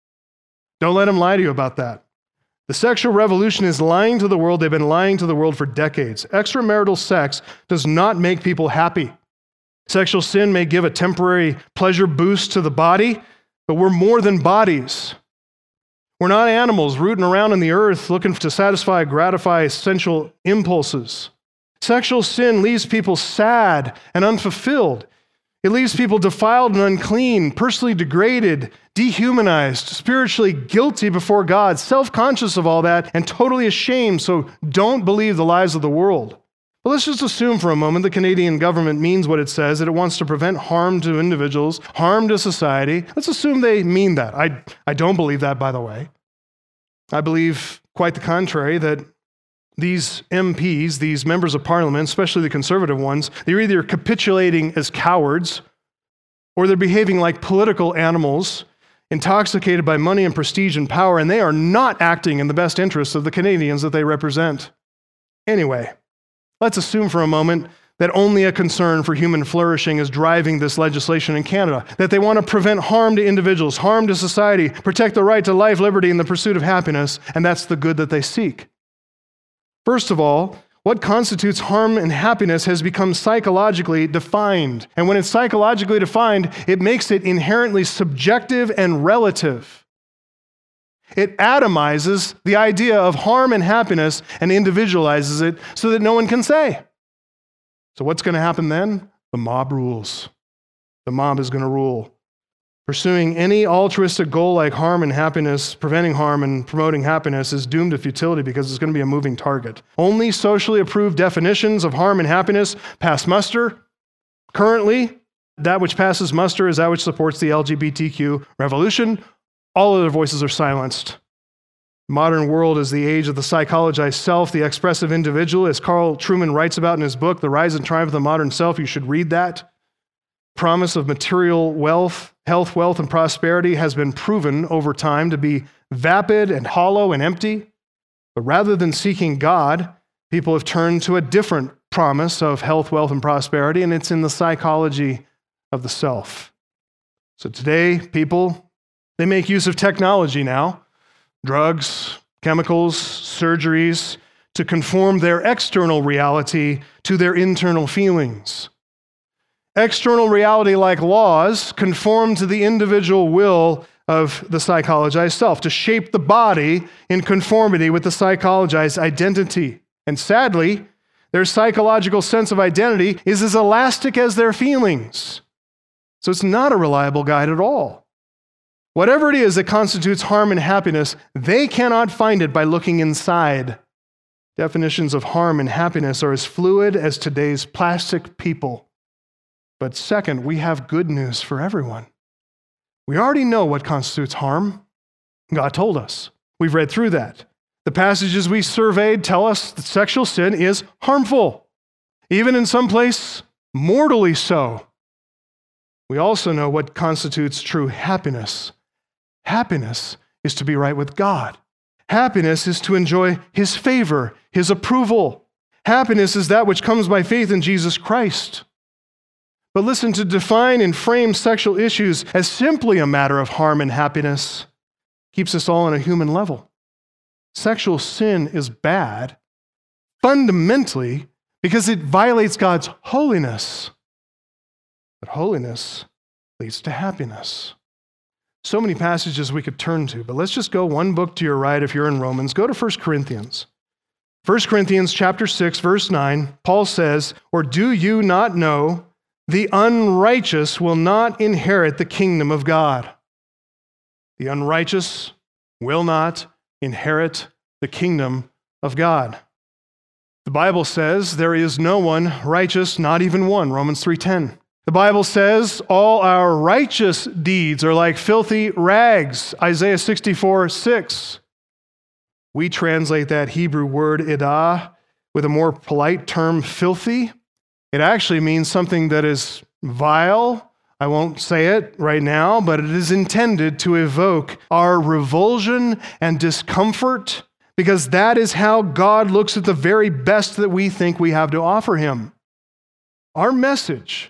Don't let them lie to you about that. The sexual revolution is lying to the world. They've been lying to the world for decades. Extramarital sex does not make people happy. Sexual sin may give a temporary pleasure boost to the body, but we're more than bodies. We're not animals rooting around on the earth looking to satisfy, gratify sensual impulses. Sexual sin leaves people sad and unfulfilled. It leaves people defiled and unclean, personally degraded, dehumanized, spiritually guilty before God, self-conscious of all that, and totally ashamed, so don't believe the lies of the world. But let's just assume for a moment the Canadian government means what it says, that it wants to prevent harm to individuals, harm to society. Let's assume they mean that. I don't believe that, by the way. I believe quite the contrary, that these MPs, these members of parliament, especially the conservative ones, they're either capitulating as cowards or they're behaving like political animals, intoxicated by money and prestige and power, and they are not acting in the best interests of the Canadians that they represent. Anyway, let's assume for a moment that only a concern for human flourishing is driving this legislation in Canada, that they want to prevent harm to individuals, harm to society, protect the right to life, liberty, and the pursuit of happiness, and that's the good that they seek. First of all, what constitutes harm and happiness has become psychologically defined. And when it's psychologically defined, it makes it inherently subjective and relative. It atomizes the idea of harm and happiness and individualizes it so that no one can say. So what's going to happen then? The mob rules. The mob is going to rule. Pursuing any altruistic goal like harm and happiness, preventing harm and promoting happiness is doomed to futility because it's going to be a moving target. Only socially approved definitions of harm and happiness pass muster. Currently, that which passes muster is that which supports the LGBTQ revolution. All other voices are silenced. Modern world is the age of the psychologized self, the expressive individual, as Carl Trueman writes about in his book, The Rise and Triumph of the Modern Self. You should read that. Promise of material wealth, health, wealth, and prosperity has been proven over time to be vapid and hollow and empty. But rather than seeking God, people have turned to a different promise of health, wealth, and prosperity, and it's in the psychology of the self. So today, people, they make use of technology now, drugs, chemicals, surgeries, to conform their external reality to their internal feelings. External reality, like laws, conform to the individual will of the psychologized self, to shape the body in conformity with the psychologized identity. And sadly, their psychological sense of identity is as elastic as their feelings. So it's not a reliable guide at all. Whatever it is that constitutes harm and happiness, they cannot find it by looking inside. Definitions of harm and happiness are as fluid as today's plastic people. But second, we have good news for everyone. We already know what constitutes harm. God told us. We've read through that. The passages we surveyed tell us that sexual sin is harmful, even in some place, mortally so. We also know what constitutes true happiness. Happiness is to be right with God. Happiness is to enjoy His favor, His approval. Happiness is that which comes by faith in Jesus Christ. But listen, to define and frame sexual issues as simply a matter of harm and happiness keeps us all on a human level. Sexual sin is bad fundamentally because it violates God's holiness. But holiness leads to happiness. So many passages we could turn to, but let's just go one book to your right if you're in Romans. Go to 1 Corinthians. 1 Corinthians chapter 6, verse 9, Paul says, "Or do you not know the unrighteous will not inherit the kingdom of God?" The unrighteous will not inherit the kingdom of God. The Bible says there is no one righteous, not even one, Romans 3:10. The Bible says all our righteous deeds are like filthy rags, Isaiah 64:6. We translate that Hebrew word idah with a more polite term, filthy. It actually means something that is vile. I won't say it right now, but it is intended to evoke our revulsion and discomfort, because that is how God looks at the very best that we think we have to offer him. Our message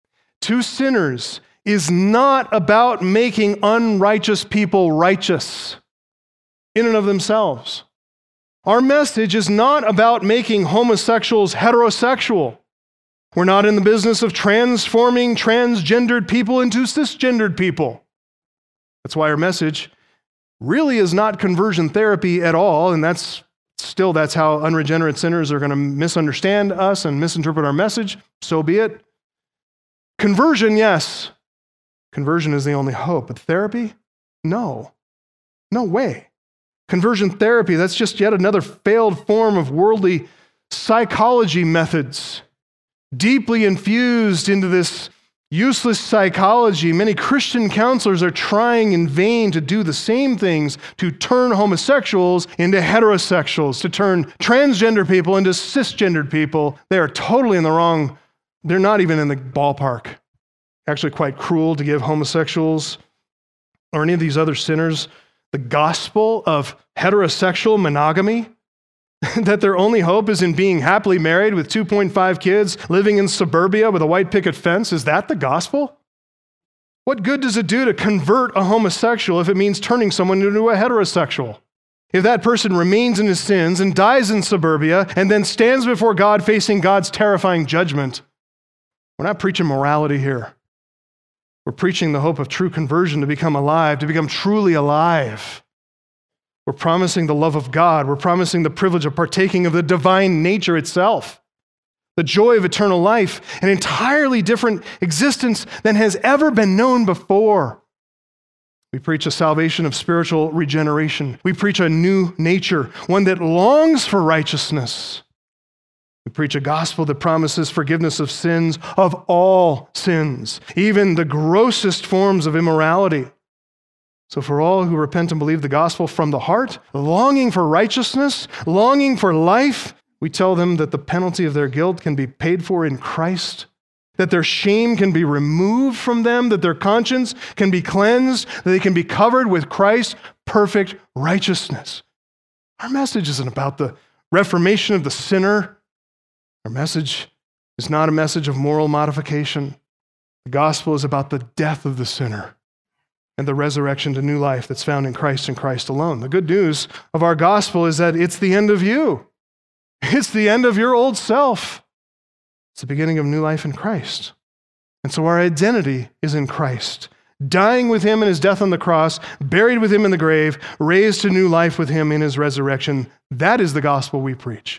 to sinners is not about making unrighteous people righteous in and of themselves. Our message is not about making homosexuals heterosexual. We're not in the business of transforming transgendered people into cisgendered people. That's why our message really is not conversion therapy at all, and that's how unregenerate sinners are going to misunderstand us and misinterpret our message. So be it. Conversion, yes. Conversion is the only hope. But therapy? No. No way. Conversion therapy, that's just yet another failed form of worldly psychology methods. Deeply infused into this useless psychology, many Christian counselors are trying in vain to do the same things, to turn homosexuals into heterosexuals, to turn transgender people into cisgendered people. They are totally in the wrong. They're not even in the ballpark. Actually quite cruel to give homosexuals or any of these other sinners the gospel of heterosexual monogamy, that their only hope is in being happily married with 2.5 kids, living in suburbia with a white picket fence. Is that the gospel? What good does it do to convert a homosexual if it means turning someone into a heterosexual? If that person remains in his sins and dies in suburbia and then stands before God facing God's terrifying judgment, we're not preaching morality here. We're preaching the hope of true conversion, to become alive, to become truly alive. We're promising the love of God. We're promising the privilege of partaking of the divine nature itself, the joy of eternal life, an entirely different existence than has ever been known before. We preach a salvation of spiritual regeneration. We preach a new nature, one that longs for righteousness. We preach a gospel that promises forgiveness of sins, of all sins, even the grossest forms of immorality. So for all who repent and believe the gospel from the heart, longing for righteousness, longing for life, we tell them that the penalty of their guilt can be paid for in Christ, that their shame can be removed from them, that their conscience can be cleansed, that they can be covered with Christ's perfect righteousness. Our message isn't about the reformation of the sinner. Our message is not a message of moral modification. The gospel is about the death of the sinner and the resurrection to new life that's found in Christ and Christ alone. The good news of our gospel is that it's the end of you. It's the end of your old self. It's the beginning of new life in Christ. And so our identity is in Christ, dying with him in his death on the cross, buried with him in the grave, raised to new life with him in his resurrection. That is the gospel we preach.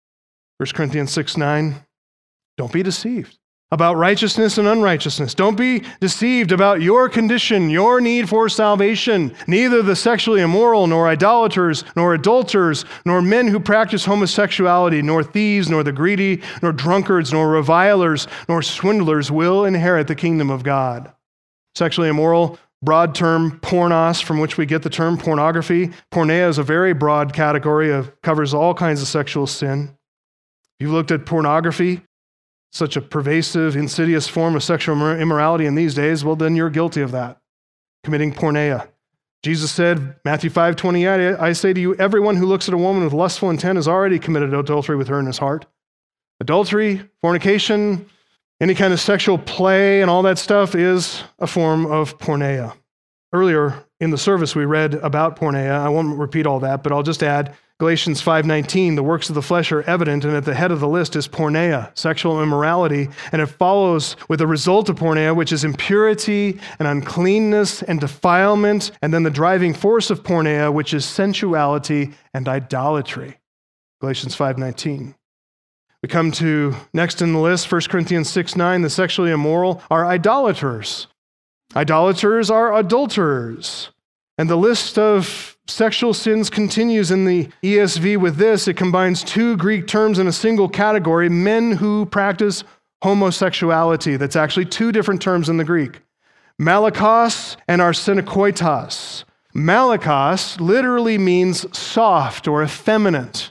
1 Corinthians 6:9, don't be deceived about righteousness and unrighteousness. Don't be deceived about your condition, your need for salvation. Neither the sexually immoral, nor idolaters, nor adulterers, nor men who practice homosexuality, nor thieves, nor the greedy, nor drunkards, nor revilers, nor swindlers will inherit the kingdom of God. Sexually immoral, broad term, pornos, from which we get the term pornography. Porneia is a very broad category, covers all kinds of sexual sin. If you've looked at pornography, such a pervasive, insidious form of sexual immorality in these days, well, then you're guilty of that, committing porneia. Jesus said, Matthew 5:28, I say to you, everyone who looks at a woman with lustful intent has already committed adultery with her in his heart. Adultery, fornication, any kind of sexual play and all that stuff is a form of porneia. Earlier in the service, we read about porneia. I won't repeat all that, but I'll just add, Galatians 5:19, the works of the flesh are evident, and at the head of the list is porneia, sexual immorality, and it follows with the result of porneia, which is impurity and uncleanness and defilement, and then the driving force of porneia, which is sensuality and idolatry. Galatians 5:19. We come to next in the list, 1 Corinthians 6:9, the sexually immoral are idolaters. Idolaters are adulterers. And the list of sexual sins continues in the ESV with this. It combines two Greek terms in a single category, men who practice homosexuality. That's actually two different terms in the Greek. Malakos and arsenokoitos. Malakos literally means soft or effeminate.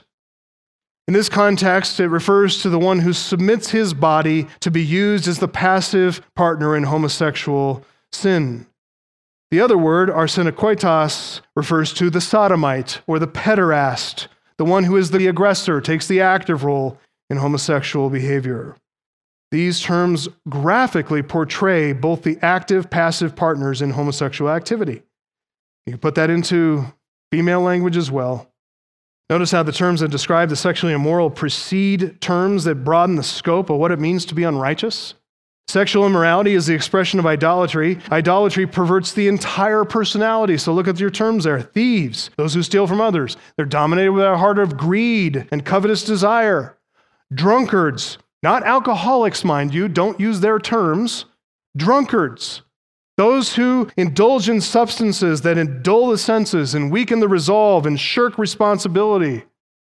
In this context, it refers to the one who submits his body to be used as the passive partner in homosexual sin. The other word, arsenokoitos, refers to the sodomite or the pederast, the one who is the aggressor, takes the active role in homosexual behavior. These terms graphically portray both the active, passive partners in homosexual activity. You can put that into female language as well. Notice how the terms that describe the sexually immoral precede terms that broaden the scope of what it means to be unrighteous. Sexual immorality is the expression of idolatry. Idolatry perverts the entire personality. So look at your terms there. Thieves, those who steal from others. They're dominated with a heart of greed and covetous desire. Drunkards, not alcoholics, mind you. Don't use their terms. Drunkards. Those who indulge in substances that dull the senses and weaken the resolve and shirk responsibility.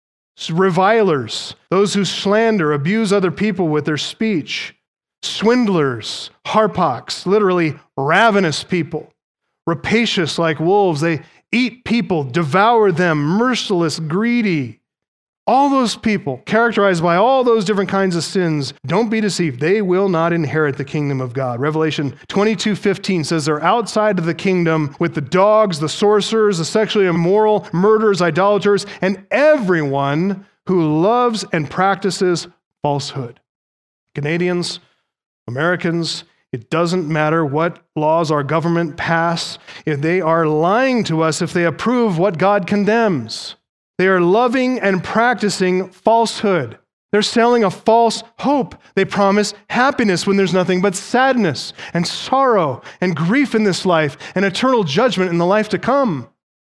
Revilers, those who slander, abuse other people with their speech. Swindlers, harpox, literally ravenous people. Rapacious like wolves, they eat people, devour them, merciless, greedy. All those people, characterized by all those different kinds of sins, don't be deceived. They will not inherit the kingdom of God. Revelation 22:15 says they're outside of the kingdom with the dogs, the sorcerers, the sexually immoral, murderers, idolaters, and everyone who loves and practices falsehood. Canadians, Americans, it doesn't matter what laws our government pass, if they are lying to us, if they approve what God condemns. They are loving and practicing falsehood. They're selling a false hope. They promise happiness when there's nothing but sadness and sorrow and grief in this life and eternal judgment in the life to come.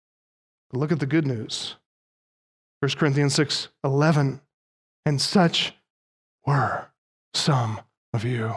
But look at the good news. 1 Corinthians 6:11. And such were some of you.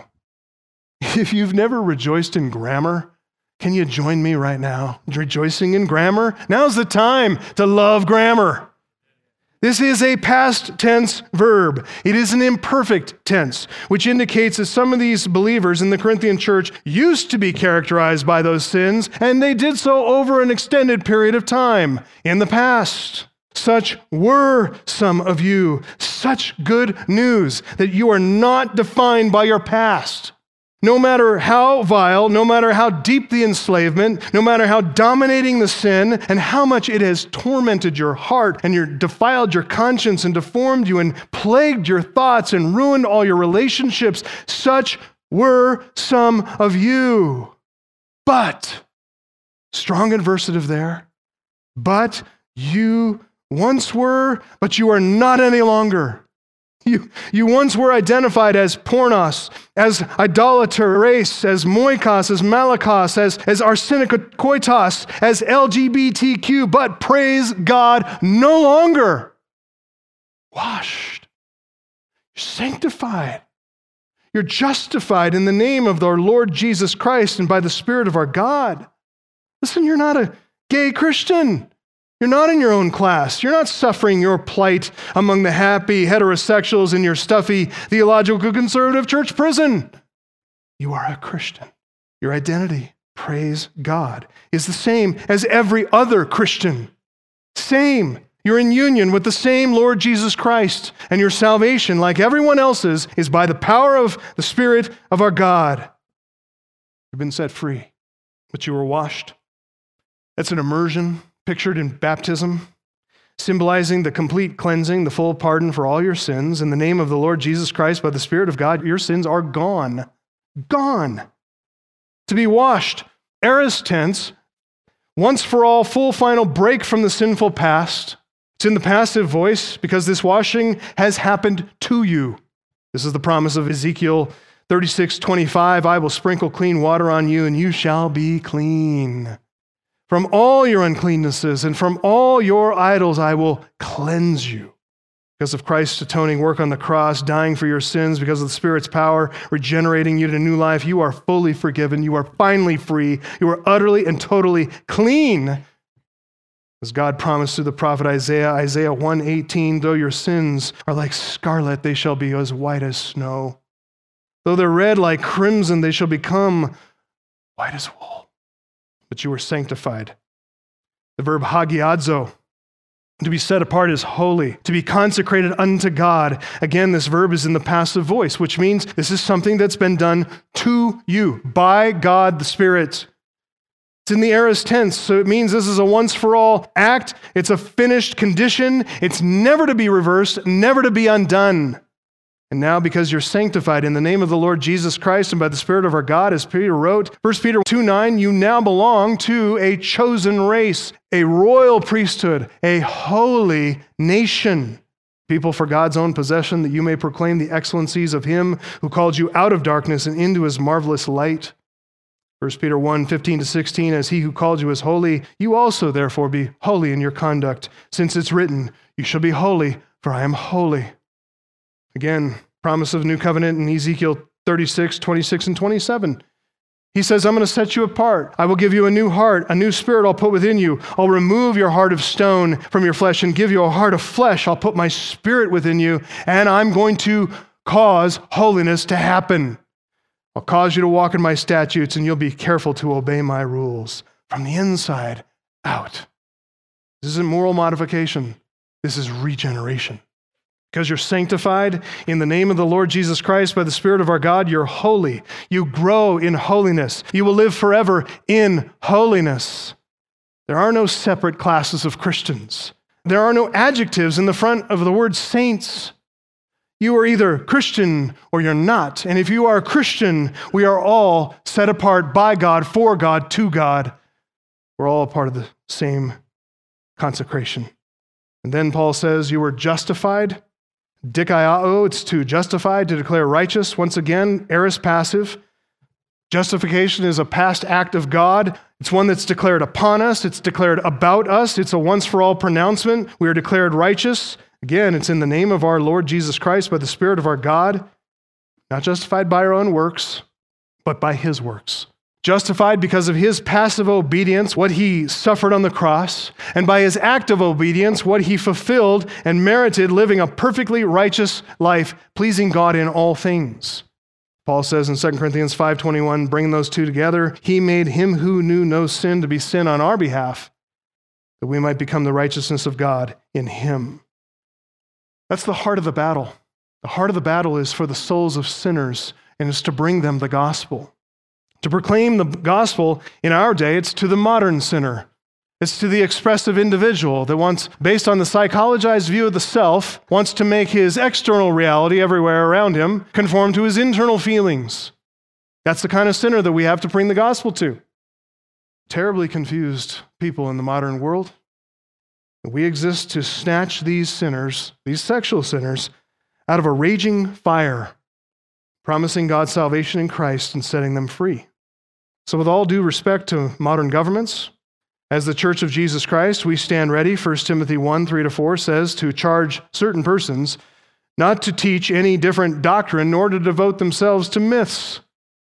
If you've never rejoiced in grammar, can you join me right now? Rejoicing in grammar? Now's the time to love grammar. This is a past tense verb. It is an imperfect tense, which indicates that some of these believers in the Corinthian church used to be characterized by those sins, and they did so over an extended period of time in the past. Such were some of you. Such good news that you are not defined by your past. No matter how vile, no matter how deep the enslavement, no matter how dominating the sin, and how much it has tormented your heart and defiled your conscience and deformed you and plagued your thoughts and ruined all your relationships, such were some of you. But, strong adversative there, but you once were, but you are not any longer. You once were identified as pornos, as idolater race, as moikos, as malakos, as arsenokoitos, as LGBTQ, but praise God, no longer. Washed. You're sanctified. You're justified in the name of our Lord Jesus Christ and by the Spirit of our God. Listen, you're not a gay Christian. You're not in your own class. You're not suffering your plight among the happy heterosexuals in your stuffy theological conservative church prison. You are a Christian. Your identity, praise God, is the same as every other Christian. Same. You're in union with the same Lord Jesus Christ, and your salvation, like everyone else's, is by the power of the Spirit of our God. You've been set free, but you were washed. That's an immersion pictured in baptism, symbolizing the complete cleansing, the full pardon for all your sins. In the name of the Lord Jesus Christ, by the Spirit of God, your sins are gone. Gone. To be washed, aorist tense, once for all, full final break from the sinful past. It's in the passive voice because this washing has happened to you. This is the promise of Ezekiel 36:25. I will sprinkle clean water on you, and you shall be clean. From all your uncleannesses and from all your idols I will cleanse you. Because of Christ's atoning work on the cross, dying for your sins, because of the Spirit's power, regenerating you to new life, you are fully forgiven. You are finally free. You are utterly and totally clean. As God promised through the prophet Isaiah, Isaiah 1:18, though your sins are like scarlet, they shall be as white as snow. Though they're red like crimson, they shall become white as wool. But you are sanctified. The verb hagiadzo, to be set apart is holy, to be consecrated unto God. Again, this verb is in the passive voice, which means this is something that's been done to you by God the Spirit. It's in the aorist tense, so it means this is a once-for-all act. It's a finished condition. It's never to be reversed, never to be undone. And now, because you're sanctified in the name of the Lord Jesus Christ and by the Spirit of our God, as Peter wrote, 1 Peter 2:9, you now belong to a chosen race, a royal priesthood, a holy nation, people for God's own possession, that you may proclaim the excellencies of him who called you out of darkness and into his marvelous light. 1 Peter 1:15-16, as he who called you is holy, you also therefore be holy in your conduct, since it's written, you shall be holy, for I am holy. Again, promise of new covenant in Ezekiel 36:26 and 27. He says, I'm going to set you apart. I will give you a new heart, a new spirit I'll put within you. I'll remove your heart of stone from your flesh and give you a heart of flesh. I'll put my spirit within you, and I'm going to cause holiness to happen. I'll cause you to walk in my statutes, and you'll be careful to obey my rules from the inside out. This isn't moral modification. This is regeneration. Because you're sanctified in the name of the Lord Jesus Christ by the Spirit of our God, you're holy. You grow in holiness. You will live forever in holiness. There are no separate classes of Christians. There are no adjectives in the front of the word saints. You are either Christian or you're not. And if you are a Christian, we are all set apart by God, for God, to God. We're all a part of the same consecration. And then Paul says you were justified. Dikaiao, it's to justify, to declare righteous. Once again, aorist passive. Justification is a past act of God. It's one that's declared upon us. It's declared about us. It's a once-for-all pronouncement. We are declared righteous. Again, it's in the name of our Lord Jesus Christ by the Spirit of our God. Not justified by our own works, but by his works. Justified because of his passive obedience, what he suffered on the cross, and by his active obedience, what he fulfilled and merited, living a perfectly righteous life, pleasing God in all things. Paul says in 2 Corinthians 5:21, bring those two together, he made him who knew no sin to be sin on our behalf, that we might become the righteousness of God in him. That's the heart of the battle. The heart of the battle is for the souls of sinners, and is to bring them the gospel. To proclaim the gospel in our day, it's to the modern sinner. It's to the expressive individual that wants, based on the psychologized view of the self, wants to make his external reality everywhere around him conform to his internal feelings. That's the kind of sinner that we have to bring the gospel to. Terribly confused people in the modern world. We exist to snatch these sinners, these sexual sinners, out of a raging fire, promising God's salvation in Christ and setting them free. So with all due respect to modern governments, as the Church of Jesus Christ, we stand ready, 1 Timothy 1:3-4 says, to charge certain persons not to teach any different doctrine, nor to devote themselves to myths.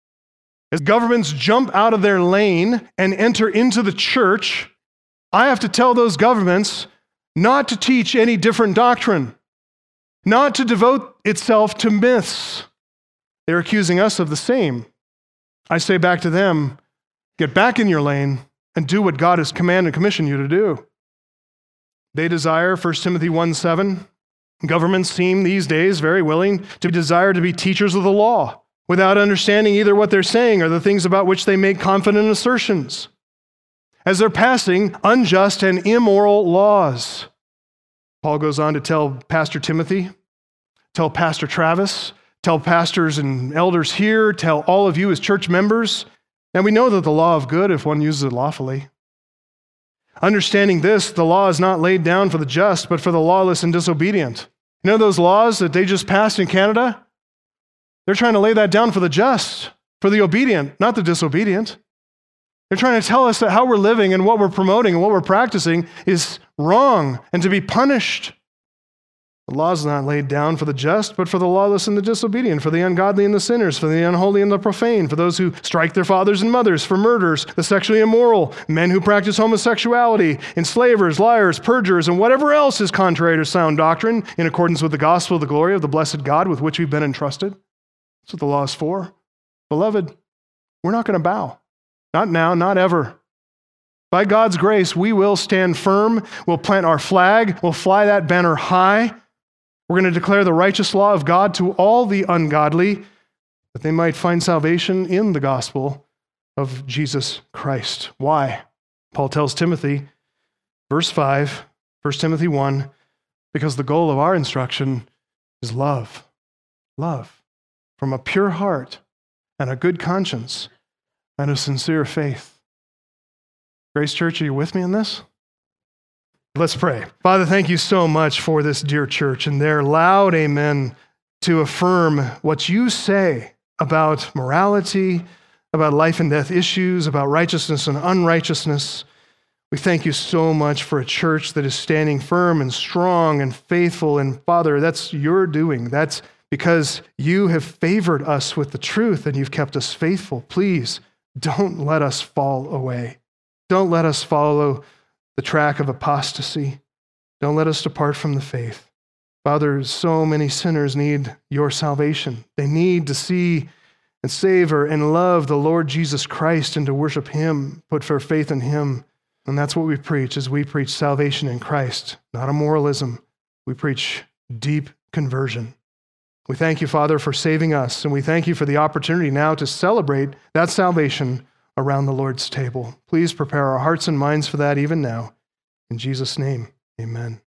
As governments jump out of their lane and enter into the church, I have to tell those governments not to teach any different doctrine, not to devote itself to myths. They're accusing us of the same. I say back to them, get back in your lane and do what God has commanded and commissioned you to do. They desire, 1 Timothy 1:7, governments seem these days very willing to desire to be teachers of the law without understanding either what they're saying or the things about which they make confident assertions, as they're passing unjust and immoral laws. Paul goes on to tell Pastor Timothy, tell Pastor Travis, tell pastors and elders here, tell all of you as church members, and we know that the law of good if one uses it lawfully. Understanding this, the law is not laid down for the just, but for the lawless and disobedient. You know those laws that they just passed in Canada? They're trying to lay that down for the just, for the obedient, not the disobedient. They're trying to tell us that how we're living and what we're promoting and what we're practicing is wrong and to be punished. The law is not laid down for the just, but for the lawless and the disobedient, for the ungodly and the sinners, for the unholy and the profane, for those who strike their fathers and mothers, for murderers, the sexually immoral, men who practice homosexuality, enslavers, liars, perjurers, and whatever else is contrary to sound doctrine, in accordance with the gospel of the glory of the blessed God with which we've been entrusted. That's what the law is for. Beloved, we're not going to bow. Not now, not ever. By God's grace, we will stand firm. We'll plant our flag. We'll fly that banner high. We're going to declare the righteous law of God to all the ungodly, that they might find salvation in the gospel of Jesus Christ. Why? Paul tells Timothy, verse 5, 1 Timothy 1, because the goal of our instruction is love. Love from a pure heart and a good conscience and a sincere faith. Grace Church, are you with me in this? Let's pray. Father, thank you so much for this dear church and their loud amen to affirm what you say about morality, about life and death issues, about righteousness and unrighteousness. We thank you so much for a church that is standing firm and strong and faithful. And Father, that's your doing. That's because you have favored us with the truth and you've kept us faithful. Please don't let us fall away. Don't let us follow the track of apostasy. Don't let us depart from the faith. Father, so many sinners need your salvation. They need to see and savor and love the Lord Jesus Christ and to worship him, put their faith in him. And that's what we preach, as we preach salvation in Christ, not a moralism. We preach deep conversion. We thank you, Father, for saving us, and we thank you for the opportunity now to celebrate that salvation around the Lord's table. Please prepare our hearts and minds for that even now. In Jesus' name, amen.